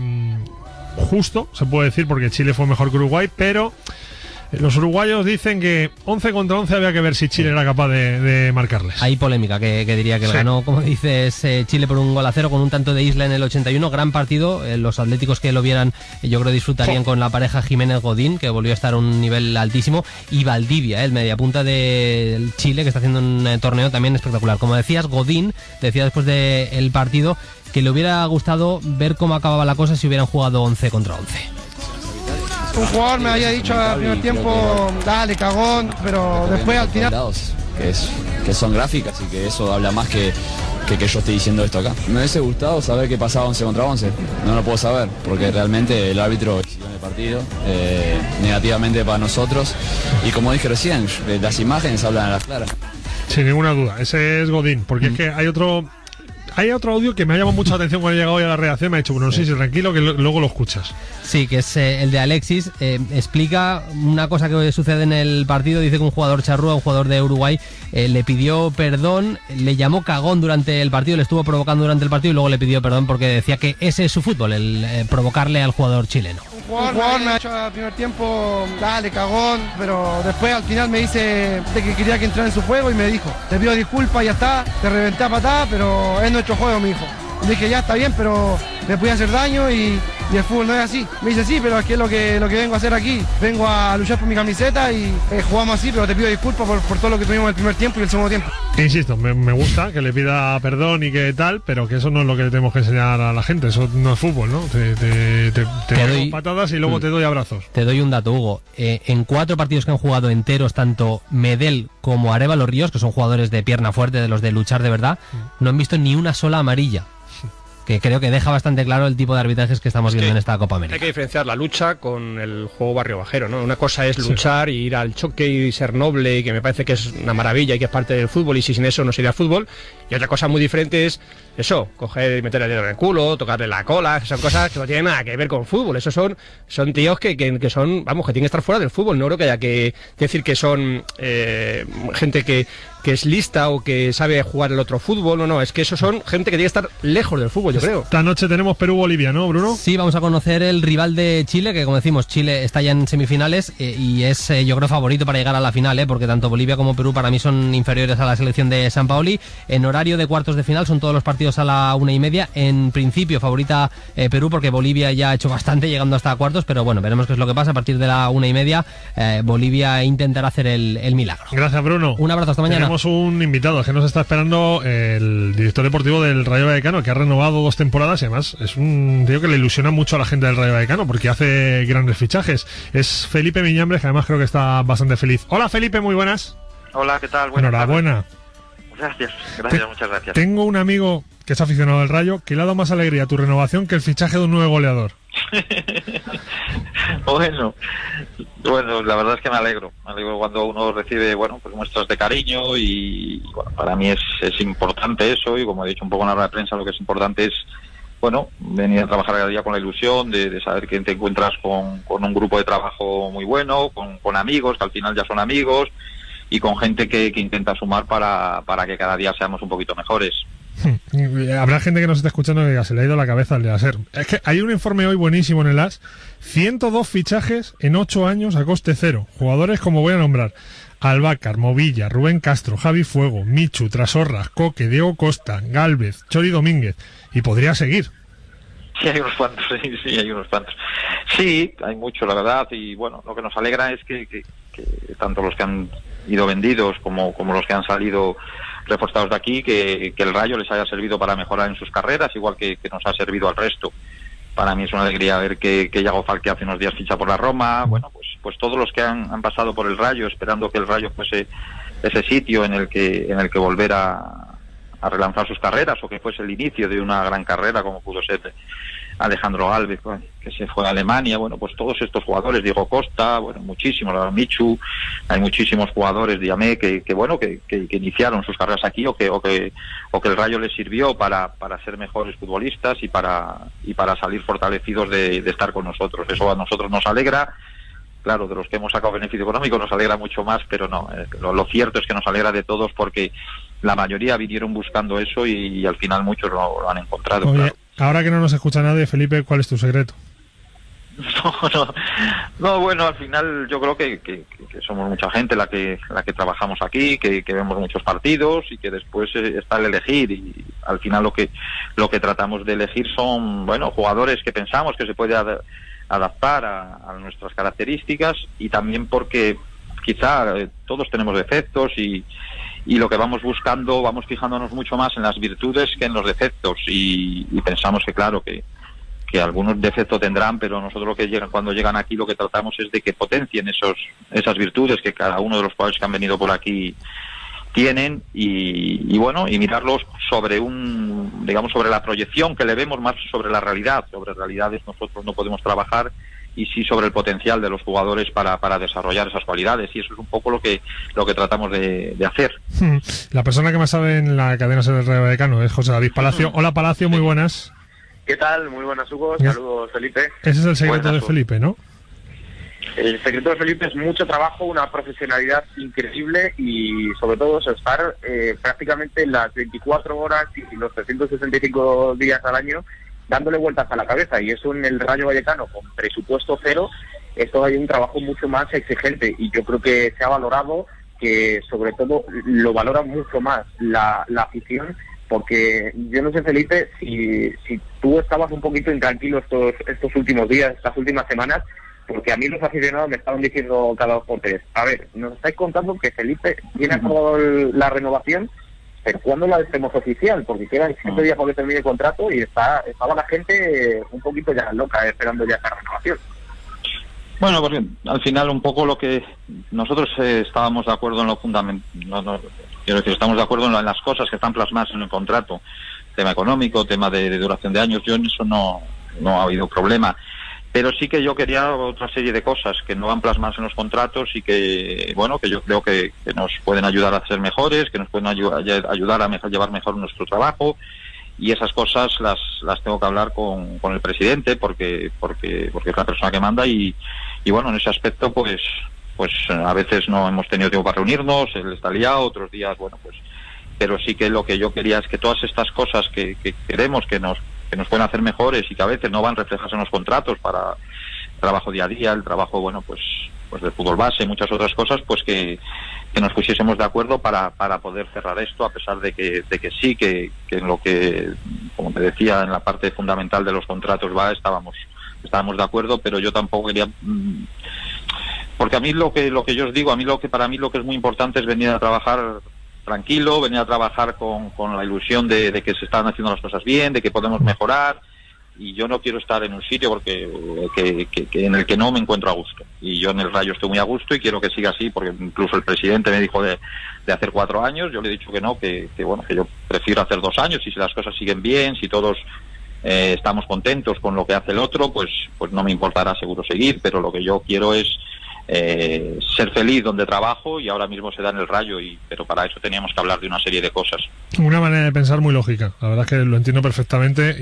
justo, se puede decir, porque Chile fue mejor que Uruguay, pero los uruguayos dicen que 11 contra 11 había que ver si Chile era capaz de marcarles. Hay polémica que diría que ganó, como dices, Chile por 1-0 con un tanto de Isla en el 81. Gran partido. Los atléticos que lo vieran, yo creo disfrutarían con la pareja Jiménez-Godín, que volvió a estar a un nivel altísimo, y Valdivia, el mediapunta de Chile, que está haciendo un torneo también espectacular. Como decías, Godín decía después del partido que le hubiera gustado ver cómo acababa la cosa si hubieran jugado 11 contra 11. Un jugador me había dicho al primer tiempo, dale, cagón, pero después al final... Que son gráficas y que eso habla más que yo estoy diciendo esto acá. Me hubiese gustado saber qué pasaba 11 contra 11, no lo puedo saber, porque realmente el árbitro decidió en el partido, negativamente para nosotros, y como dije recién, las imágenes hablan a las claras. Sin ninguna duda, ese es Godín, porque es que hay otro audio que me ha llamado mucha atención cuando he llegado hoy a la redacción. Me ha dicho, bueno, sí, tranquilo, que luego lo escuchas. Sí, que es el de Alexis. Explica una cosa que sucede en el partido. Dice que un jugador charrúa, un jugador de Uruguay, le pidió perdón, le llamó cagón durante el partido, le estuvo provocando durante el partido y luego le pidió perdón porque decía que ese es su fútbol, el provocarle al jugador chileno. Un jugador me ha dicho al primer tiempo, dale, cagón, pero después al final me dice que quería que entrara en su juego y me dijo, te pido disculpas, ya está, te reventé a patada, pero es nuestro juego, me dijo. Dije, ya está bien, pero me puede hacer daño y el fútbol no es así. Me dice, sí, pero es que es lo que vengo a hacer aquí. Vengo a luchar por mi camiseta y jugamos así, pero te pido disculpas por todo lo que tuvimos en el primer tiempo y el segundo tiempo. Insisto, me gusta que le pida perdón y que tal, pero que eso no es lo que le tenemos que enseñar a la gente. Eso no es fútbol, ¿no? Te doy patadas y luego te doy abrazos. Te doy un dato, Hugo. En 4 partidos que han jugado enteros, tanto Medel como Arévalo Ríos, que son jugadores de pierna fuerte, de los de luchar de verdad, no han visto ni una sola amarilla. que creo que deja bastante claro el tipo de arbitrajes que estamos viendo en esta Copa América. Hay que diferenciar la lucha con el juego barrio bajero, ¿no? Una cosa es luchar y ir al choque y ser noble, y que me parece que es una maravilla y que es parte del fútbol, y si sin eso no sería fútbol. Y otra cosa muy diferente es eso, coger y meter el dedo en el culo, tocarle la cola, que son cosas que no tienen nada que ver con fútbol. Esos son tíos que son, vamos, que tienen que estar fuera del fútbol. No creo que haya que decir que son gente que es lista o que sabe jugar el otro fútbol. No, es que esos son gente que tiene que estar lejos del fútbol, yo creo. Esta noche tenemos Perú-Bolivia, ¿no, Bruno? Sí, vamos a conocer el rival de Chile, que como decimos, Chile está ya en semifinales y es, yo creo, favorito para llegar a la final, porque tanto Bolivia como Perú para mí son inferiores a la selección de Sampaoli. En horario de cuartos de final son todos los partidos a la 1:30. En principio favorita Perú, porque Bolivia ya ha hecho bastante llegando hasta cuartos, pero bueno, veremos qué es lo que pasa. A partir de la 1:30 Bolivia intentará hacer el milagro. Gracias, Bruno. Un abrazo, hasta mañana. Tenemos un invitado que nos está esperando, el director deportivo del Rayo Vallecano, que ha renovado 2 temporadas y además es un tío que le ilusiona mucho a la gente del Rayo Vallecano porque hace grandes fichajes. Es Felipe Miñambres, que además creo que está bastante feliz. Hola, Felipe, muy buenas. Hola, ¿qué tal? Buenas Enhorabuena. Gracias, muchas gracias. Tengo un amigo que es aficionado al Rayo que le ha dado más alegría a tu renovación que el fichaje de un nuevo goleador. Bueno, la verdad es que me alegro cuando uno recibe, pues muestras de cariño y bueno, para mí es importante eso, y como he dicho un poco en la rueda de prensa, lo que es importante es, venir a trabajar cada día con la ilusión de saber que te encuentras con un grupo de trabajo muy bueno, con amigos que al final ya son amigos, y con gente que intenta sumar para que cada día seamos un poquito mejores. Habrá gente que nos está escuchando que diga, se le ha ido la cabeza al de ASER. Es que hay un informe hoy buenísimo en el AS: 102 fichajes en 8 años a coste cero. Jugadores como voy a nombrar: Albácar, Movilla, Rubén Castro, Javi Fuego, Michu, Trasorras, Coque, Diego Costa, Gálvez, Chori Domínguez, y podría seguir. Sí, hay unos cuantos, sí, hay unos cuantos. Sí, hay mucho, la verdad, y bueno, lo que nos alegra es que tanto los que han ido vendidos como los que han salido reforzados de aquí, que el Rayo les haya servido para mejorar en sus carreras, igual que nos ha servido al resto. Para mí es una alegría ver que Yago Falque hace unos días ficha por la Roma. Bueno, pues todos los que han pasado por el Rayo, esperando que el Rayo fuese ese sitio en el que volver a relanzar sus carreras, o que fuese el inicio de una gran carrera como pudo ser Alejandro Gálvez, que se fue a Alemania. Bueno, pues todos estos jugadores, Diego Costa, muchísimos, Michu, hay muchísimos jugadores, Diamé, que iniciaron sus carreras aquí, o que el Rayo les sirvió para ser mejores futbolistas y para salir fortalecidos de estar con nosotros. Eso a nosotros nos alegra. Claro, de los que hemos sacado beneficio económico nos alegra mucho más, pero no, lo cierto es que nos alegra de todos, porque la mayoría vinieron buscando eso y al final muchos lo han encontrado. Oye, claro. Ahora que no nos escucha nadie, Felipe, ¿cuál es tu secreto? No, bueno, al final yo creo que somos mucha gente la que trabajamos aquí, que vemos muchos partidos, y que después está el elegir, y al final lo que tratamos de elegir son, jugadores que pensamos que se puede adaptar a nuestras características, y también porque quizá todos tenemos defectos, y lo que vamos buscando, vamos fijándonos mucho más en las virtudes que en los defectos, y pensamos que claro que algunos defectos tendrán, pero nosotros cuando llegan aquí lo que tratamos es de que potencien esas virtudes que cada uno de los jugadores que han venido por aquí tienen, y mirarlos sobre sobre la proyección que le vemos, más sobre la realidad. Sobre realidades nosotros no podemos trabajar, y sí sobre el potencial de los jugadores para desarrollar esas cualidades, y eso es un poco lo que tratamos de hacer. La persona que más sabe en la cadena del Rayo Vallecano es José David Palacio. Hola, Palacio, muy buenas. ¿Qué tal? Muy buenas, Hugo. Saludos, Felipe. Ese es el secreto de Felipe, ¿no? El secreto de Felipe es mucho trabajo, una profesionalidad increíble, y sobre todo estar prácticamente las 24 horas y los 365 días al año dándole vueltas a la cabeza, y eso en el Rayo Vallecano con presupuesto cero, esto hay un trabajo mucho más exigente, y yo creo que se ha valorado, que sobre todo lo valora mucho más la afición, porque yo no sé, Felipe, si tú estabas un poquito intranquilo estos últimos días, estas últimas semanas, porque a mí los aficionados me estaban diciendo cada 2 por 3, a ver, nos estáis contando que Felipe tiene acabado la renovación, pero ¿cuándo la hacemos oficial? Porque quedan 7 días para que termine el contrato, y estaba la gente un poquito ya loca esperando ya esa renovación. Bueno, porque al final un poco lo que nosotros estábamos de acuerdo en lo fundamental, quiero decir, estamos de acuerdo en las cosas que están plasmadas en el contrato. tema económico, tema de duración de años. Yo en eso no ha habido problema. Pero sí que yo quería otra serie de cosas que no van plasmadas en los contratos y que, bueno, que yo creo que nos pueden ayudar a ser mejores, que nos pueden ayudar a llevar mejor nuestro trabajo, y esas cosas las tengo que hablar con el presidente porque es la persona que manda y bueno, en ese aspecto pues a veces no hemos tenido tiempo para reunirnos, él está liado, otros días, bueno, pues, pero sí que lo que yo quería es que todas estas cosas que queremos que nos pueden hacer mejores y que a veces no van reflejadas en los contratos para el trabajo día a día, el trabajo, bueno, pues del fútbol base, muchas otras cosas, pues que nos pusiésemos de acuerdo para poder cerrar esto, a pesar de que sí, que en lo que, como te decía, en la parte fundamental de los contratos estábamos de acuerdo, pero yo tampoco quería, porque a mí lo que yo os digo, para mí lo que es muy importante es venir a trabajar tranquilo, venir a trabajar con la ilusión de que se están haciendo las cosas bien, de que podemos mejorar, y yo no quiero estar en un sitio porque en el que no me encuentro a gusto, y yo en el Rayo estoy muy a gusto y quiero que siga así, porque incluso el presidente me dijo de hacer 4 años, yo le he dicho que no, que bueno, que yo prefiero hacer 2 años, y si las cosas siguen bien, si todos estamos contentos con lo que hace el otro, pues no me importará seguro seguir, pero lo que yo quiero es ser feliz donde trabajo, y ahora mismo se da en el Rayo, pero para eso teníamos que hablar de una serie de cosas. Una manera de pensar muy lógica, la verdad es que lo entiendo perfectamente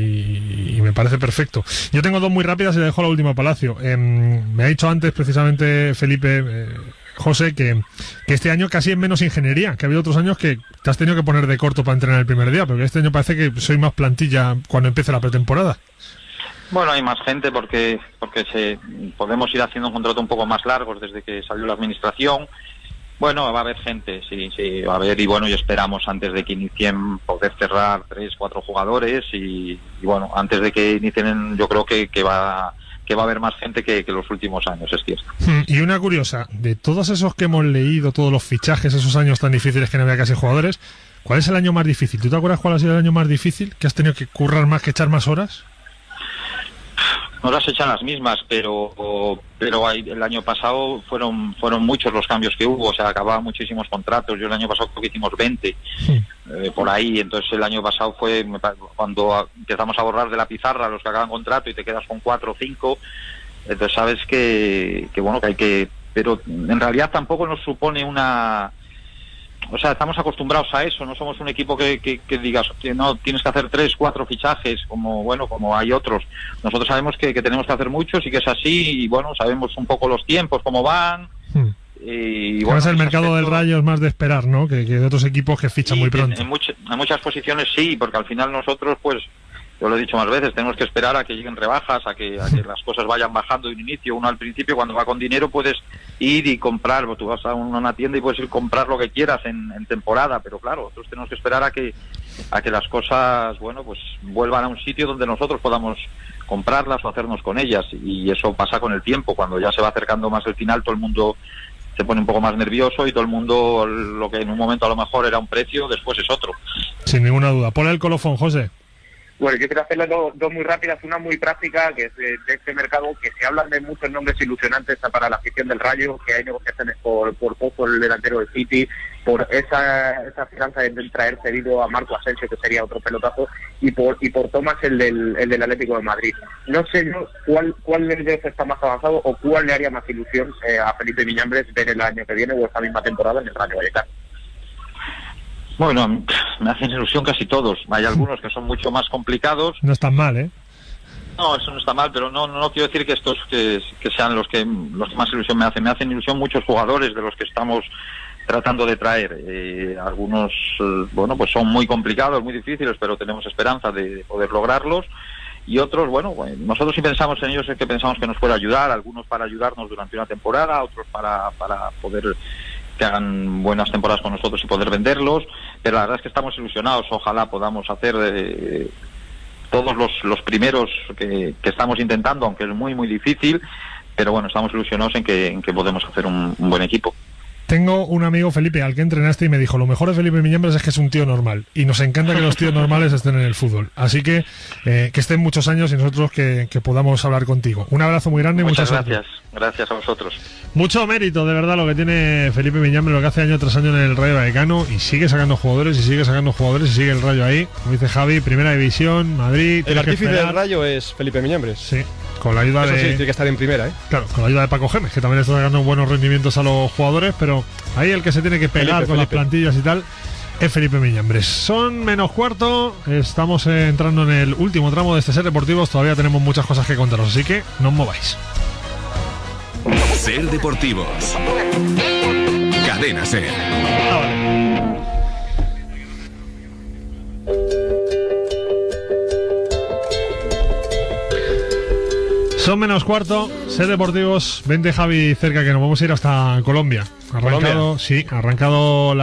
y me parece perfecto. Yo tengo 2 muy rápidas y le dejo la última a Palacio. Me ha dicho antes precisamente Felipe, José, que este año casi es menos ingeniería, que ha habido otros años que te has tenido que poner de corto para entrenar el primer día, porque este año parece que soy más plantilla cuando empiece la pretemporada. Bueno, hay más gente porque podemos ir haciendo un contrato un poco más largos desde que salió la administración. Bueno, va a haber gente, sí, va a haber, y bueno, y esperamos antes de que inicien poder cerrar 3, 4 jugadores y bueno, antes de que inicien yo creo que va a haber más gente que los últimos años, es cierto. Y una curiosa, de todos esos que hemos leído, todos los fichajes, esos años tan difíciles que no había casi jugadores, ¿cuál es el año más difícil? ¿Tú te acuerdas cuál ha sido el año más difícil? ¿Que has tenido que currar más, que echar más horas? Horas echan las mismas, pero el año pasado fueron muchos los cambios que hubo, o sea, acababan muchísimos contratos. Yo el año pasado creo que hicimos 20 por ahí, entonces el año pasado fue cuando empezamos a borrar de la pizarra los que acaban contrato y te quedas con 4 o 5, entonces sabes que bueno, que hay que, pero en realidad tampoco nos supone una... O sea, estamos acostumbrados a eso, no somos un equipo que digas que no tienes que hacer 3, 4 fichajes como hay otros. Nosotros sabemos que tenemos que hacer muchos y que es así, y bueno, sabemos un poco los tiempos, cómo van. Y bueno, el mercado del Rayo es más de esperar, ¿no? Que de otros equipos que fichan muy pronto. En muchas posiciones sí, porque al final nosotros, pues, yo lo he dicho más veces, tenemos que esperar a que lleguen rebajas, a que las cosas vayan bajando de un inicio. Uno al principio, cuando va con dinero, puedes ir y comprar, tú vas a una tienda y puedes ir a comprar lo que quieras en temporada, pero claro, nosotros tenemos que esperar a que las cosas, bueno, pues vuelvan a un sitio donde nosotros podamos comprarlas o hacernos con ellas, y eso pasa con el tiempo. Cuando ya se va acercando más el final, todo el mundo se pone un poco más nervioso y todo el mundo, lo que en un momento a lo mejor era un precio, después es otro. Sin ninguna duda. Ponle el colofón, José. Bueno, yo quiero hacerle dos muy rápidas, una muy práctica, que es de este mercado, que se hablan de muchos nombres ilusionantes para la afición del Rayo, que hay negociaciones por Pozo, el delantero del City, por esa esperanza de traer cedido a Marco Asensio, que sería otro pelotazo, y por Tomás, el del Atlético de Madrid. No sé yo cuál de ellos está más avanzado o cuál le haría más ilusión a Felipe Miñambres ver el año que viene o esta misma temporada en el Rayo Vallecano. Bueno, me hacen ilusión casi todos. Hay algunos que son mucho más complicados. No están mal, ¿eh? No, eso no está mal, pero no quiero decir que estos que sean los que más ilusión me hacen. Me hacen ilusión muchos jugadores de los que estamos tratando de traer. Algunos, bueno, pues son muy complicados, muy difíciles, pero tenemos esperanza de poder lograrlos. Y otros, bueno, nosotros sí pensamos en ellos, es que pensamos que nos puede ayudar. Algunos para ayudarnos durante una temporada, otros para poder que hagan buenas temporadas con nosotros y poder venderlos, pero la verdad es que estamos ilusionados. Ojalá podamos hacer todos los primeros que estamos intentando, aunque es muy muy difícil, pero bueno, estamos ilusionados en que podemos hacer un buen equipo. Tengo un amigo, Felipe, al que entrenaste y me dijo, lo mejor de Felipe Miñambres es que es un tío normal y nos encanta que los tíos normales estén en el fútbol. Así que estén muchos años y nosotros que podamos hablar contigo. Un abrazo muy grande y muchas gracias. Gracias a vosotros. Mucho mérito, de verdad, lo que tiene Felipe Miñambres, lo que hace año tras año en el Rayo Vallecano, y sigue sacando jugadores y sigue el Rayo ahí. Como dice Javi, Primera División, Madrid. El artífice del Rayo es Felipe Miñambres. Sí. Con la ayuda Eso de... sí, tiene que estar en primera, ¿eh? Claro, con la ayuda de Paco Gémez, que también está sacando buenos rendimientos a los jugadores, pero ahí el que se tiene que pegar con las plantillas y tal es Felipe Miñambres. Son menos cuarto, estamos entrando en el último tramo de este Ser Deportivos, todavía tenemos muchas cosas que contaros, así que no os mováis. Ser Deportivos. Cadena Ser. Son menos cuarto, Ser Deportivos, vente Javi cerca que nos vamos a ir hasta Colombia. Arrancado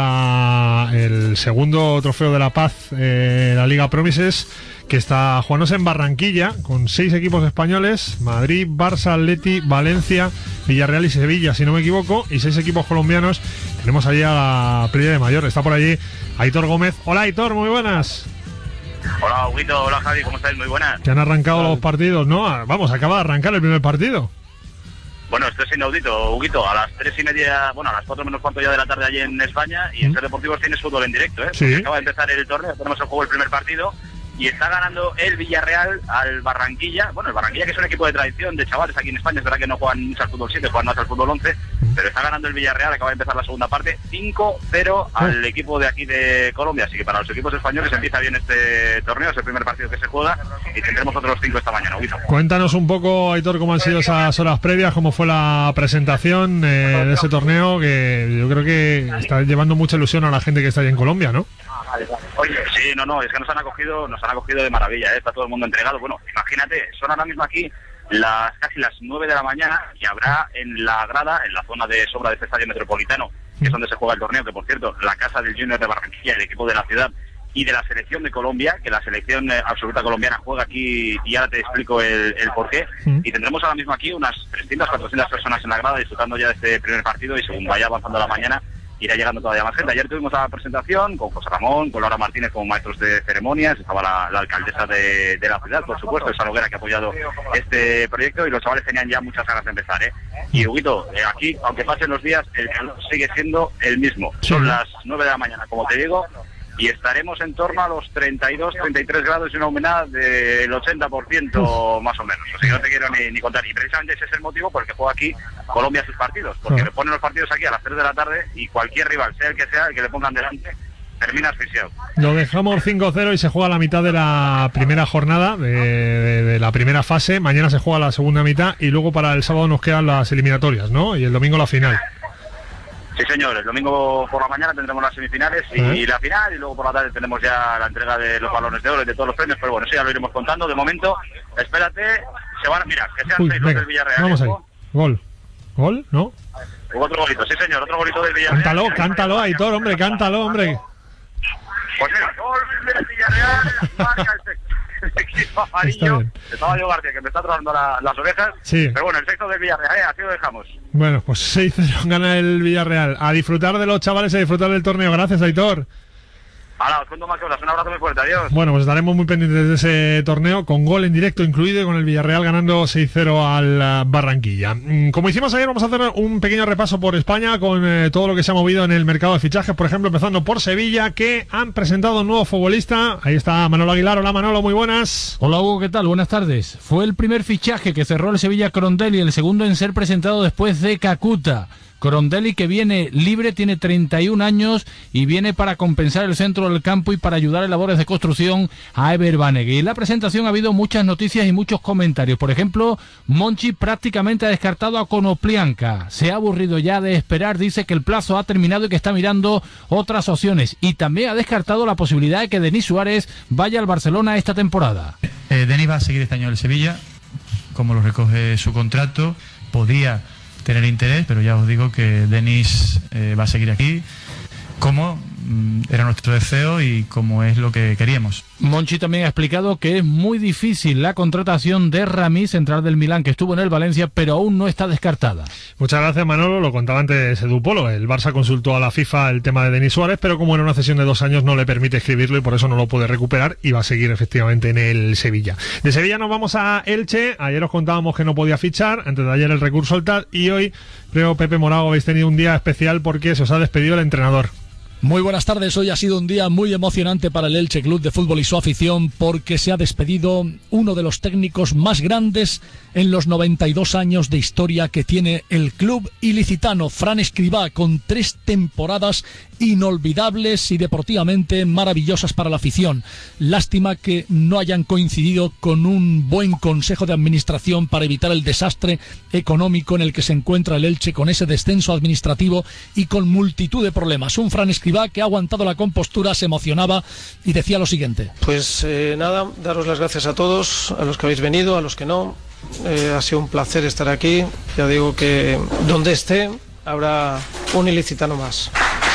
el segundo trofeo de la paz, la Liga Promises, que está jugándose en Barranquilla con 6 equipos españoles: Madrid, Barça, Atleti, Valencia, Villarreal y Sevilla, si no me equivoco, y 6 equipos colombianos. Tenemos allí a la Playa de Mayor, está por allí Aitor Gómez. Hola Aitor, muy buenas. Hola Huguito, hola Javi, ¿cómo estáis? Muy buenas. Que han arrancado los partidos, ¿no? Vamos, acaba de arrancar el primer partido. Bueno, esto es inaudito, Huguito, a las 3:30, bueno, a las 4 menos cuarto ya de la tarde allí en España, y en Ser Deportivos tienes fútbol en directo, ¿eh? Sí. Porque acaba de empezar el torneo, tenemos el juego del primer partido, y está ganando el Villarreal al Barranquilla. Bueno, el Barranquilla, que es un equipo de tradición de chavales aquí en España, es verdad que no juegan mucho al fútbol 7, juegan más al fútbol 11, pero está ganando el Villarreal, acaba de empezar la segunda parte, 5-0 al equipo de aquí de Colombia. Así que para los equipos españoles empieza bien este torneo, es el primer partido que se juega, y tendremos otros 5 esta mañana, Huguito. Cuéntanos un poco, Aitor, cómo han sido esas horas previas, cómo fue la presentación de ese torneo, que yo creo que está llevando mucha ilusión a la gente que está ahí en Colombia, ¿no? Oye, sí, no, es que nos han acogido de maravilla, ¿eh? Está todo el mundo entregado. Bueno, imagínate, son ahora mismo aquí casi las 9 de la mañana, y habrá en la grada, en la zona de sobra de este estadio metropolitano, que es donde se juega el torneo, que por cierto, la casa del Junior de Barranquilla, el equipo de la ciudad y de la selección de Colombia, que la selección absoluta colombiana juega aquí, y ahora te explico el porqué. Y tendremos ahora mismo aquí unas 300, 400 personas en la grada disfrutando ya de este primer partido, y según vaya avanzando la mañana irá llegando todavía más gente. Ayer tuvimos la presentación con José Ramón, con Laura Martínez como maestros de ceremonias, estaba la alcaldesa de la ciudad, por supuesto, esa Noguera, que ha apoyado este proyecto, y los chavales tenían ya muchas ganas de empezar, ¿eh? Y Huguito, aquí, aunque pasen los días, el calor sigue siendo el mismo. Son las 9 de la mañana, como te digo, y estaremos en torno a los 32, 33 grados y una humedad del 80% más o menos. O sea que no te quiero ni contar. Y precisamente ese es el motivo por el que juega aquí Colombia sus partidos. Porque le ponen los partidos aquí a las 3 de la tarde, y cualquier rival, sea el que le pongan delante, termina asfixiado. Lo dejamos 5-0 y se juega la mitad de la primera jornada, de la primera fase. Mañana se juega la segunda mitad, y luego para el sábado nos quedan las eliminatorias, ¿no? Y el domingo la final. Sí, señor, el domingo por la mañana tendremos las semifinales y la final, y luego por la tarde tenemos ya la entrega de los balones de oro y de todos los premios, pero bueno, eso ya lo iremos contando. De momento, espérate, mira, que sean 6 los del Villarreal. Vamos ahí, gol, ¿no? Otro golito, sí señor, otro golito del Villarreal. Cántalo, Aitor, hombre, cántalo, hombre. Pues mira, gol del Villarreal, marca el equipo amarillo. Estaba yo García, que me está tronando las orejas. Sí. Pero bueno, el sexto del Villarreal, así lo dejamos. Bueno, pues 6-0 gana el Villarreal. A disfrutar de los chavales, a disfrutar del torneo. Gracias, Aitor. Hala, os cuento más cosas. Un abrazo muy fuerte, adiós. Bueno, pues estaremos muy pendientes de ese torneo, con gol en directo incluido, y con el Villarreal ganando 6-0 al Barranquilla. Como hicimos ayer, vamos a hacer un pequeño repaso por España con todo lo que se ha movido en el mercado de fichajes. Por ejemplo, empezando por Sevilla, que han presentado un nuevo futbolista. Ahí está Manolo Aguilar. Hola Manolo, muy buenas. Hola Hugo, ¿qué tal? Buenas tardes. Fue el primer fichaje que cerró el Sevilla Crondelli, el segundo en ser presentado después de Kakuta. Crondelli, que viene libre, tiene 31 años y viene para compensar el centro del campo y para ayudar en labores de construcción a Ever Banega. Y en la presentación ha habido muchas noticias y muchos comentarios. Por ejemplo, Monchi prácticamente ha descartado a Konoplyanka. Se ha aburrido ya de esperar, dice que el plazo ha terminado y que está mirando otras opciones. Y también ha descartado la posibilidad de que Denis Suárez vaya al Barcelona esta temporada. Denis va a seguir este año en el Sevilla, como lo recoge su contrato. Podría tener interés, pero ya os digo que Denis va a seguir aquí, como era nuestro deseo y como es lo que queríamos. Monchi también ha explicado que es muy difícil la contratación de Rami, central del Milán, que estuvo en el Valencia, pero aún no está descartada. Muchas gracias, Manolo. Lo contaba antes Edu Polo. El Barça consultó a la FIFA el tema de Denis Suárez, pero como era una cesión de 2 años no le permite escribirlo y por eso no lo puede recuperar y va a seguir efectivamente en el Sevilla. De Sevilla nos vamos a Elche. Ayer os contábamos que no podía fichar, antes de ayer el recurso al TAD, y hoy creo, Pepe Morago, habéis tenido un día especial porque se os ha despedido el entrenador. Muy buenas tardes, hoy ha sido un día muy emocionante para el Elche Club de Fútbol y su afición porque se ha despedido uno de los técnicos más grandes en los 92 años de historia que tiene el club ilicitano, Fran Escribá, con 3 temporadas inolvidables y deportivamente maravillosas para la afición. Lástima que no hayan coincidido con un buen consejo de administración para evitar el desastre económico en el que se encuentra el Elche con ese descenso administrativo y con multitud de problemas. Un Fran Escribá que ha aguantado la compostura, se emocionaba y decía lo siguiente. Pues nada, daros las gracias a todos, a los que habéis venido, a los que no. Ha sido un placer estar aquí. Ya digo que donde esté habrá un ilicitano más.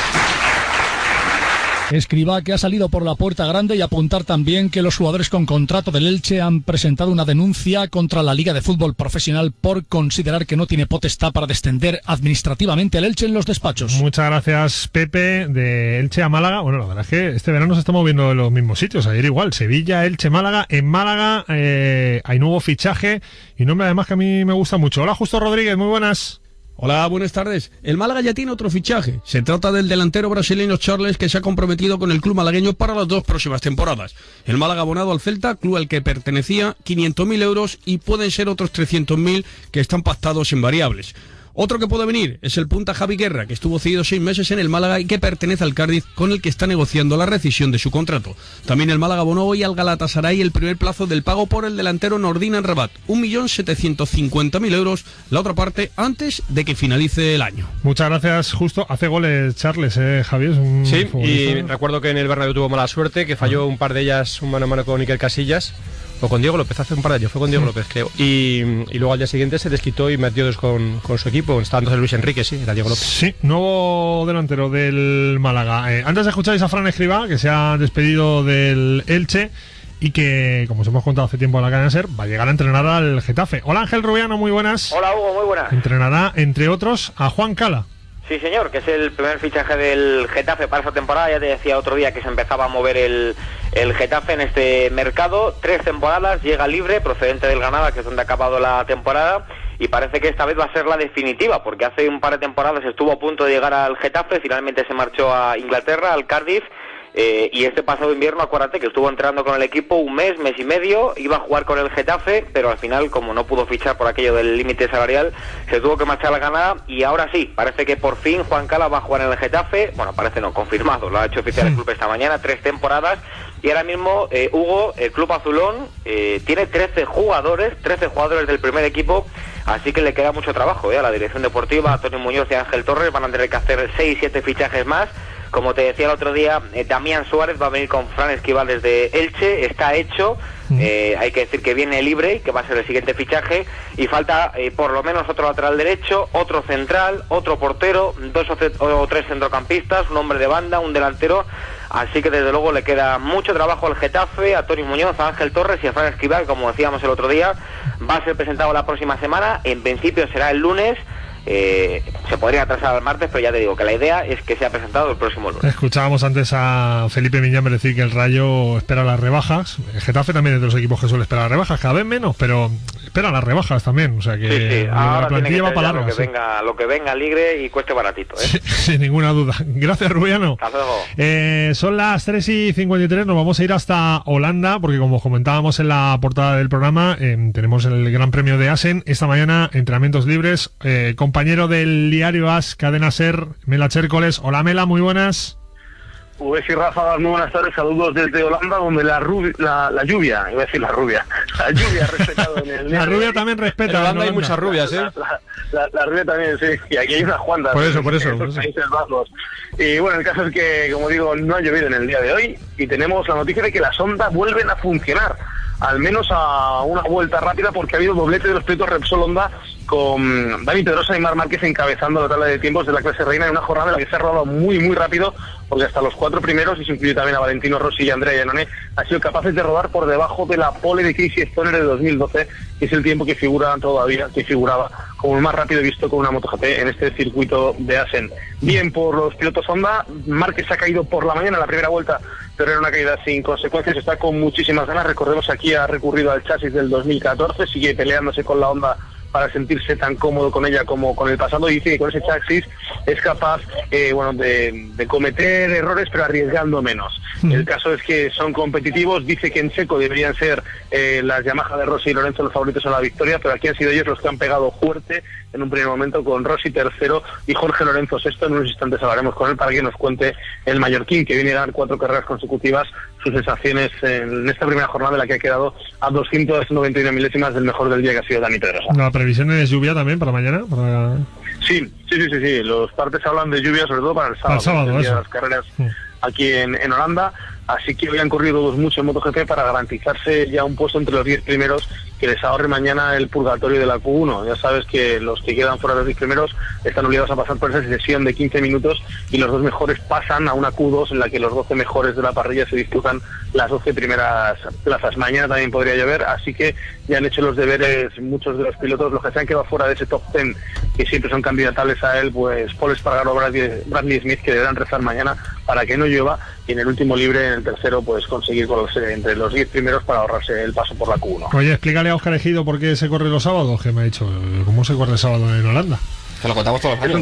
Escribá, que ha salido por la puerta grande, y apuntar también que los jugadores con contrato del Elche han presentado una denuncia contra la Liga de Fútbol Profesional por considerar que no tiene potestad para descender administrativamente al Elche en los despachos. Muchas gracias, Pepe. De Elche a Málaga, bueno, la verdad es que este verano se está moviendo en los mismos sitios. Ayer igual, Sevilla, Elche, Málaga. En Málaga hay nuevo fichaje y nombre además que a mí me gusta mucho. Hola, Justo Rodríguez, muy buenas. Hola, buenas tardes. El Málaga ya tiene otro fichaje. Se trata del delantero brasileño Charles, que se ha comprometido con el club malagueño para las 2 próximas temporadas. El Málaga ha abonado al Celta, club al que pertenecía, 500.000 euros y pueden ser otros 300.000 que están pactados en variables. Otro que puede venir es el punta Javi Guerra, que estuvo cedido 6 meses en el Málaga y que pertenece al Cardiff, con el que está negociando la rescisión de su contrato. También el Málaga abonó hoy al Galatasaray el primer plazo del pago por el delantero Nordin Rabat, 1.750.000 euros, la otra parte antes de que finalice el año. Muchas gracias, Justo. Hace goles Charles, Javier. Sí, y recuerdo que en el Bernabéu tuvo mala suerte, que falló un par de ellas, un mano a mano con Iker Casillas. O con Diego López, hace un par de años, fue con Diego López, creo. Y luego al día siguiente se desquitó y metió 2 con su equipo. Estaba entonces Luis Enrique, sí, era Diego López. Sí, nuevo delantero del Málaga. Antes de escucháis a Fran Escribá, que se ha despedido del Elche y que, como os hemos contado hace tiempo en la cadena SER, va a llegar a entrenar al Getafe. Hola, Ángel Rubiano, muy buenas. Hola, Hugo, muy buenas. Entrenará, entre otros, a Juan Cala. Sí, señor, que es el primer fichaje del Getafe para esta temporada. Ya te decía otro día que se empezaba a mover el Getafe en este mercado. 3 temporadas, llega libre, procedente del Granada, que es donde ha acabado la temporada, y parece que esta vez va a ser la definitiva, porque hace un par de temporadas estuvo a punto de llegar al Getafe, finalmente se marchó a Inglaterra, al Cardiff. Y este pasado invierno, acuérdate que estuvo entrenando con el equipo un mes y medio, iba a jugar con el Getafe, pero al final, como no pudo fichar por aquello del límite salarial, se tuvo que marchar a la Granada, y ahora sí, parece que por fin Juan Cala va a jugar en el Getafe. Bueno, parece no, confirmado, lo ha hecho oficial el club esta mañana, 3 temporadas, y ahora mismo, Hugo, el club azulón tiene 13 jugadores del primer equipo, así que le queda mucho trabajo a la dirección deportiva, a Antonio Muñoz y a Ángel Torres. Van a tener que hacer 6-7 fichajes más. Como te decía el otro día, Damián Suárez va a venir con Fran Escribá desde Elche, está hecho, hay que decir que viene libre, que va a ser el siguiente fichaje, y falta por lo menos otro lateral derecho, otro central, otro portero, 2 o 3 centrocampistas, un hombre de banda, un delantero, así que desde luego le queda mucho trabajo al Getafe, a Tony Muñoz, a Ángel Torres y a Fran Escribá, que como decíamos el otro día, va a ser presentado la próxima semana, en principio será el lunes. Se podría atrasar al martes, pero ya te digo que la idea es que sea presentado el próximo lunes. Escuchábamos antes a Felipe Miñambe decir que el Rayo espera las rebajas. El Getafe también es de los equipos que suele esperar las rebajas, cada vez menos, pero espera las rebajas también. O sea que ahora la plantilla va para larga. Lo que venga libre y cueste baratito. Sí, sin ninguna duda. Gracias, Rubiano. Hasta luego. Son las 3:53, nos vamos a ir hasta Holanda, porque como comentábamos en la portada del programa, tenemos el Gran Premio de Assen. Esta mañana, entrenamientos libres. Compañero del diario AS, Cadena SER, Mela Chércoles. Hola, Mela, muy buenas. Pues sí, Rafa, muy buenas tardes, saludos desde Holanda, donde la lluvia, iba a decir la rubia ha respetado en el... La rubia también respeta. En Holanda hay muchas rubias, La rubia también, sí, y aquí hay unas cuantas. Por eso. Países Bajos. Y bueno, el caso es que, como digo, no ha llovido en el día de hoy, y tenemos la noticia de que las ondas vuelven a funcionar, al menos a una vuelta rápida, porque ha habido doblete de los pilotos Repsol Honda con Dani Pedrosa y Marc Márquez encabezando la tabla de tiempos de la clase reina en una jornada en la que se ha rodado muy muy rápido, porque hasta los 4 primeros, y se incluye también a Valentino Rossi y Andrea Iannone, han sido capaces de rodar por debajo de la pole de Casey Stoner de 2012, que es el tiempo que figuraba como el más rápido visto con una MotoGP en este circuito de Assen. Bien por los pilotos Honda, Márquez se ha caído por la mañana en la primera vuelta, pero era una caída sin consecuencias, está con muchísimas ganas. Recordemos, aquí ha recurrido al chasis del 2014, sigue peleándose con la Honda para sentirse tan cómodo con ella como con el pasado, y dice que con ese chasis es capaz de cometer errores pero arriesgando menos. El caso es que son competitivos, dice que en seco deberían ser las Yamaha de Rossi y Lorenzo los favoritos a la victoria, pero aquí han sido ellos los que han pegado fuerte en un primer momento, con Rossi tercero y Jorge Lorenzo sexto. En unos instantes hablaremos con él para que nos cuente el mallorquín, que viene a dar 4 carreras consecutivas, sus sensaciones en esta primera jornada, en la que ha quedado a 291 milésimas del mejor del día, que ha sido Dani Pedrosa. ¿La previsión es lluvia también para mañana? Sí. Los partes hablan de lluvia, sobre todo para el sábado, el día de las carreras aquí en Holanda. Así que hoy han corrido todos mucho en MotoGP para garantizarse ya un puesto entre los 10 primeros, que les ahorre mañana el purgatorio de la Q1. Ya sabes que los que quedan fuera de los 10 primeros están obligados a pasar por esa sesión de 15 minutos, y los 2 mejores pasan a una Q2 en la que los 12 mejores de la parrilla se disputan las 12 primeras plazas. Mañana también podría llover, así que ya han hecho los deberes muchos de los pilotos. Los que se han quedado fuera de ese top 10, que siempre son candidatales a él, pues Paul Espargaro, Bradley Smith, que deberán rezar mañana para que no llueva, y en el último libre, en el tercero, pues conseguir colarse entre los 10 primeros para ahorrarse el paso por la Q1. Oye, explícale a Óscar Ejido por qué se corre los sábados, que me ha dicho, ¿cómo se corre el sábado en Holanda? Se lo contamos todos los años. Es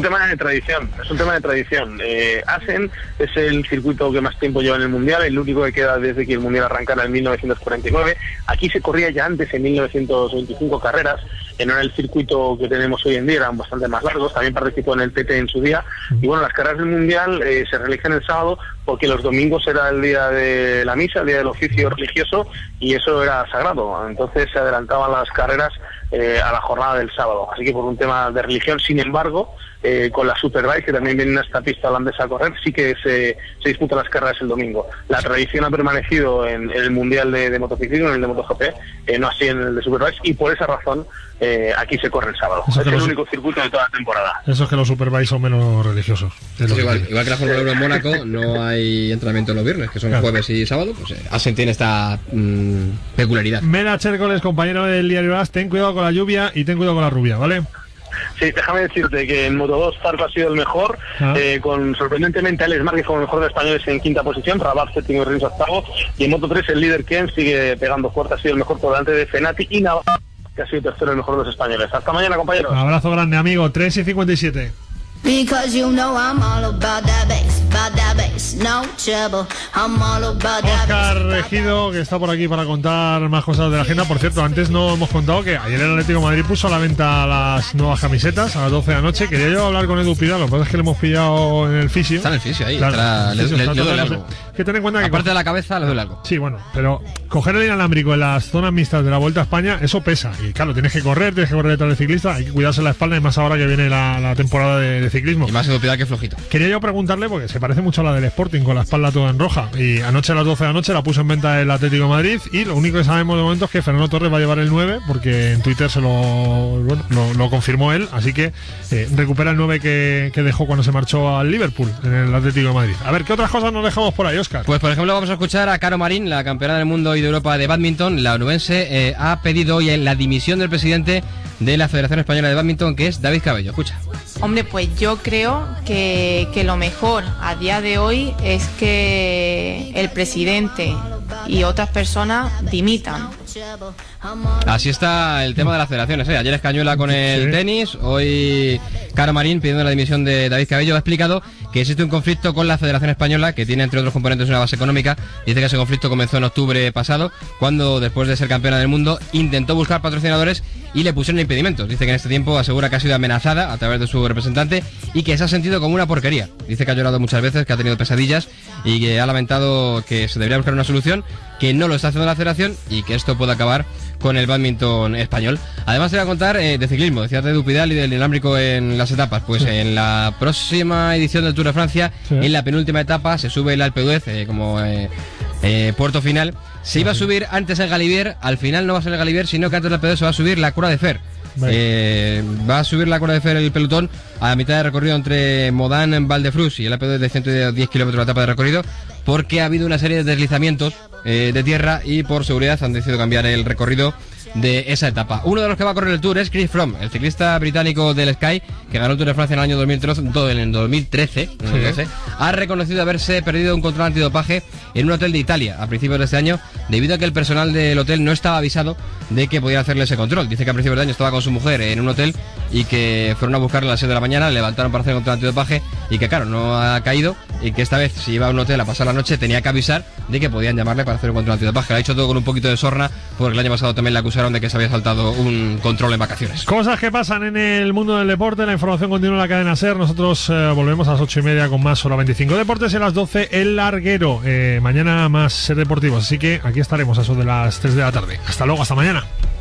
un tema de tradición. Assen es el circuito que más tiempo lleva en el Mundial, el único que queda desde que el Mundial arrancara en 1949. Aquí se corría ya antes, en 1925, carreras. No era el circuito que tenemos hoy en día, eran bastante más largos. También participó en el TT en su día. Y bueno, las carreras del Mundial se realizan el sábado, porque los domingos era el día de la misa, el día del oficio religioso, y eso era sagrado. Entonces se adelantaban las carreras a la jornada del sábado. Así que por un tema de religión, sin embargo, con la Superbike, que también viene en esta pista holandesa a correr, sí que se disputan las carreras el domingo. La tradición ha permanecido en el Mundial de motociclismo, en el de MotoGP, no así en el de Superbike, y por esa razón aquí se corre el sábado. Es el único circuito de toda la temporada. Eso es que los Superbike son menos religiosos. Igual que la Fórmula 1 en Mónaco, no hay entrenamiento los viernes, que son jueves y sábado, pues Assen tiene esta peculiaridad. Mena Chércoles, compañero del diario AS, ten cuidado con la lluvia y ten cuidado con la rubia, ¿vale? Sí, déjame decirte que en Moto2 Zarco ha sido el mejor, con sorprendentemente Alex Márquez como el mejor de españoles en 5ª posición, Rabat séptimo y Rins octavo, y en Moto3 el líder Ken sigue pegando fuerte, ha sido el mejor por delante de Fenati y Navarro, que ha sido tercero, el mejor de los españoles. Hasta mañana, compañeros. Un abrazo grande, amigo. 3:57. Because you know I'm all about that bass, no trouble, I'm all about that bass. Óscar Ejido, que está por aquí para contar más cosas de la agenda. Por cierto, antes no hemos contado que ayer el Atlético de Madrid puso a la venta las nuevas camisetas a las 12 de la noche. Quería yo hablar con Edu Pidal, lo que pasa es que le hemos pillado en el fisio. Está en el fisio ahí, claro, le duele algo. Que ten en cuenta que aparte de la cabeza le duele algo. Sí, bueno, pero coger el inalámbrico en las zonas mixtas de la Vuelta a España, eso pesa. Y claro, tienes que correr detrás del ciclista, hay que cuidarse la espalda, y más ahora que viene la temporada de ciclismo. Y más Edu Pidal, que flojito. Quería yo preguntarle, porque se parece mucho a la del Sporting, con la espalda toda en roja. Y anoche a las 12 de la noche la puso en venta el Atlético de Madrid, y lo único que sabemos de momento es que Fernando Torres va a llevar el 9, porque en Twitter se lo confirmó él, así que recupera el 9 que dejó cuando se marchó al Liverpool, en el Atlético de Madrid. A ver, ¿qué otras cosas nos dejamos por ahí, Óscar? Pues por ejemplo vamos a escuchar a Caro Marín, la campeona del mundo y de Europa de badminton. La onubense ha pedido hoy la dimisión del presidente de la Federación Española de Badminton, que es David Cabello. Escucha. Hombre, pues yo creo que lo mejor a día de hoy es que el presidente y otras personas dimitan. Así está el tema de las federaciones, Ayer Escañuela con el tenis, hoy Caro Marín pidiendo la dimisión de David Cabello. Ha explicado que existe un conflicto con la Federación Española, que tiene entre otros componentes una base económica. Dice que ese conflicto comenzó en octubre pasado, cuando después de ser campeona del mundo intentó buscar patrocinadores y le pusieron impedimentos. Dice que en este tiempo asegura que ha sido amenazada a través de su representante y que se ha sentido como una porquería. Dice que ha llorado muchas veces, que ha tenido pesadillas y que ha lamentado que se debería buscar una solución, que no lo está haciendo la Federación y que esto puede acabar con el badminton español. Además te voy a contar de ciclismo, decías de Edu Pidal y del inalámbrico en las etapas. Pues en la próxima edición del Tour de Francia, en la penúltima etapa, se sube el Alpe d'Huez como puerto final. Se iba a subir antes el Galibier, al final no va a ser el Galibier, sino que antes del P2 se va a subir la Croix de Fer. Va a subir la Croix de Fer el pelotón a mitad de recorrido entre Modán, Valdefrús y el AP2 de 110 kilómetros la etapa de recorrido, porque ha habido una serie de deslizamientos de tierra y por seguridad han decidido cambiar el recorrido de esa etapa. Uno de los que va a correr el Tour es Chris Froome, el ciclista británico del Sky, que ganó el Tour de Francia en el año 2013, ha reconocido haberse perdido un control antidopaje en un hotel de Italia a principios de este año, debido a que el personal del hotel no estaba avisado de que podían hacerle ese control. Dice que a principios de año estaba con su mujer en un hotel y que fueron a buscarle a las 6 de la mañana, le levantaron para hacer el control antidopaje y que claro, no ha caído, y que esta vez si iba a un hotel a pasar la noche tenía que avisar de que podían llamarle para hacer un control antidopaje. Lo ha hecho todo con un poquito de sorna, porque el año pasado también le acusaron de que se había saltado un control en vacaciones. Cosas que pasan en el mundo del deporte. La información continúa en la cadena SER. Nosotros volvemos a las 8:30 con más Hora 25 Deportes y a las 12 El Larguero. Mañana más SER Deportivos, así que aquí estaremos a eso de las 3 de la tarde. Hasta luego, hasta mañana.